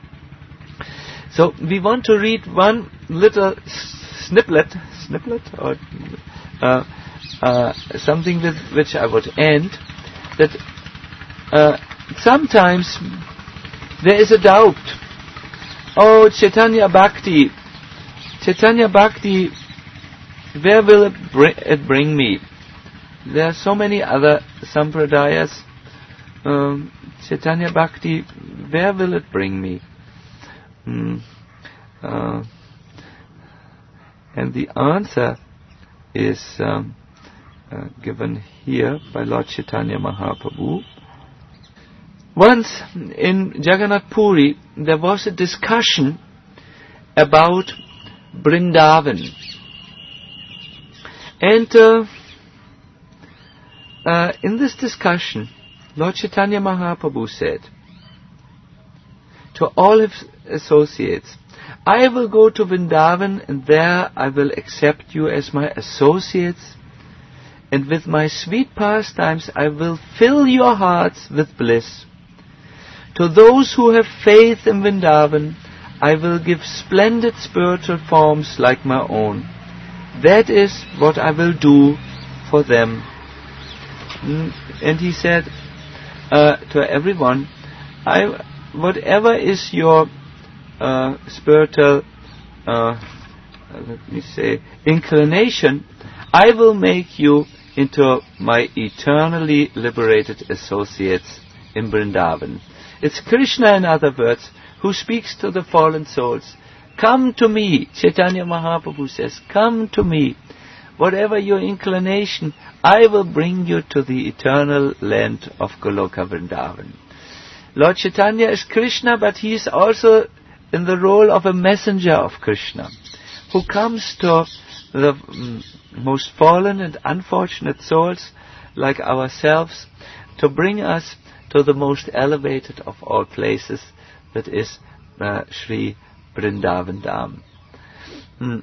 So we want to read one little snippet, snippet, or uh, uh, something with which I would end. That uh, sometimes there is a doubt. Oh, Chaitanya Bhakti, Chaitanya Bhakti, where will it, br- it bring me? There are so many other sampradayas. Um, Chaitanya Bhakti, where will it bring me? Mm, uh, and the answer is um, uh, given here by Lord Chaitanya Mahaprabhu. Once in Jagannath Puri, there was a discussion about Vrindavan. And uh, uh, in this discussion, Lord Chaitanya Mahaprabhu said to all his associates, I will go to Vrindavan, and there I will accept you as my associates, and with my sweet pastimes I will fill your hearts with bliss. To those who have faith in Vrindavan, I will give splendid spiritual forms like my own. That is what I will do for them. And he said uh, to everyone, I, whatever is your uh, spiritual, uh, let me say, inclination, I will make you into my eternally liberated associates in Vrindavan. It's Krishna, in other words, who speaks to the fallen souls. Come to me, Chaitanya Mahaprabhu says, come to me. Whatever your inclination, I will bring you to the eternal land of Goloka Vrindavan. Lord Chaitanya is Krishna, but he is also in the role of a messenger of Krishna, who comes to the mm, most fallen and unfortunate souls like ourselves to bring us to the most elevated of all places, that is uh, Sri Vrindavan Dham. Mm.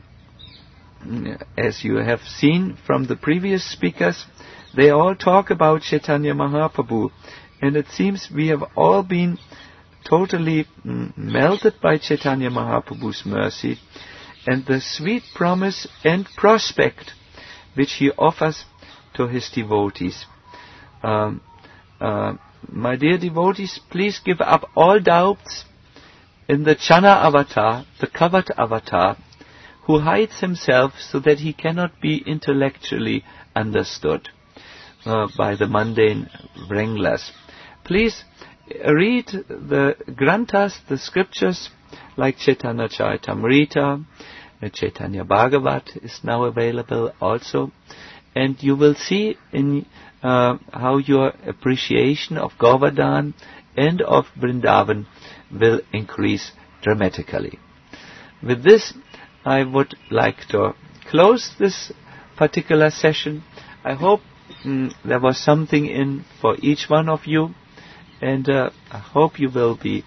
As you have seen from the previous speakers, they all talk about Chaitanya Mahaprabhu, and it seems we have all been totally mm, melted by Chaitanya Mahaprabhu's mercy and the sweet promise and prospect which he offers to his devotees. Um, uh, my dear devotees, please give up all doubts in the Chana avatar, the covered avatar, who hides himself so that he cannot be intellectually understood uh, by the mundane wranglers. Please read the granthas, the scriptures, like Chaitanya Charitamrita, uh, Chaitanya Bhagavat is now available also, and you will see in uh, how your appreciation of Govardhan and of Vrindavan will increase dramatically. With this, I would like to close this particular session. I hope mm, there was something in for each one of you, and uh, I hope you will be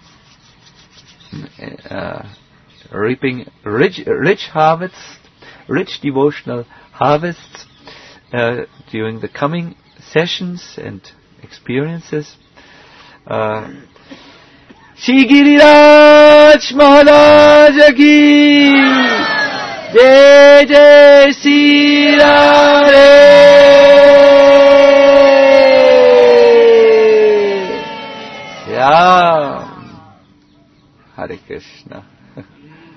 uh, reaping rich, rich harvests, rich devotional harvests uh, during the coming sessions and experiences. Uh, Shri Giriraj Maharaj ki Jai Jai Shri Radhe Ram Hare Krishna.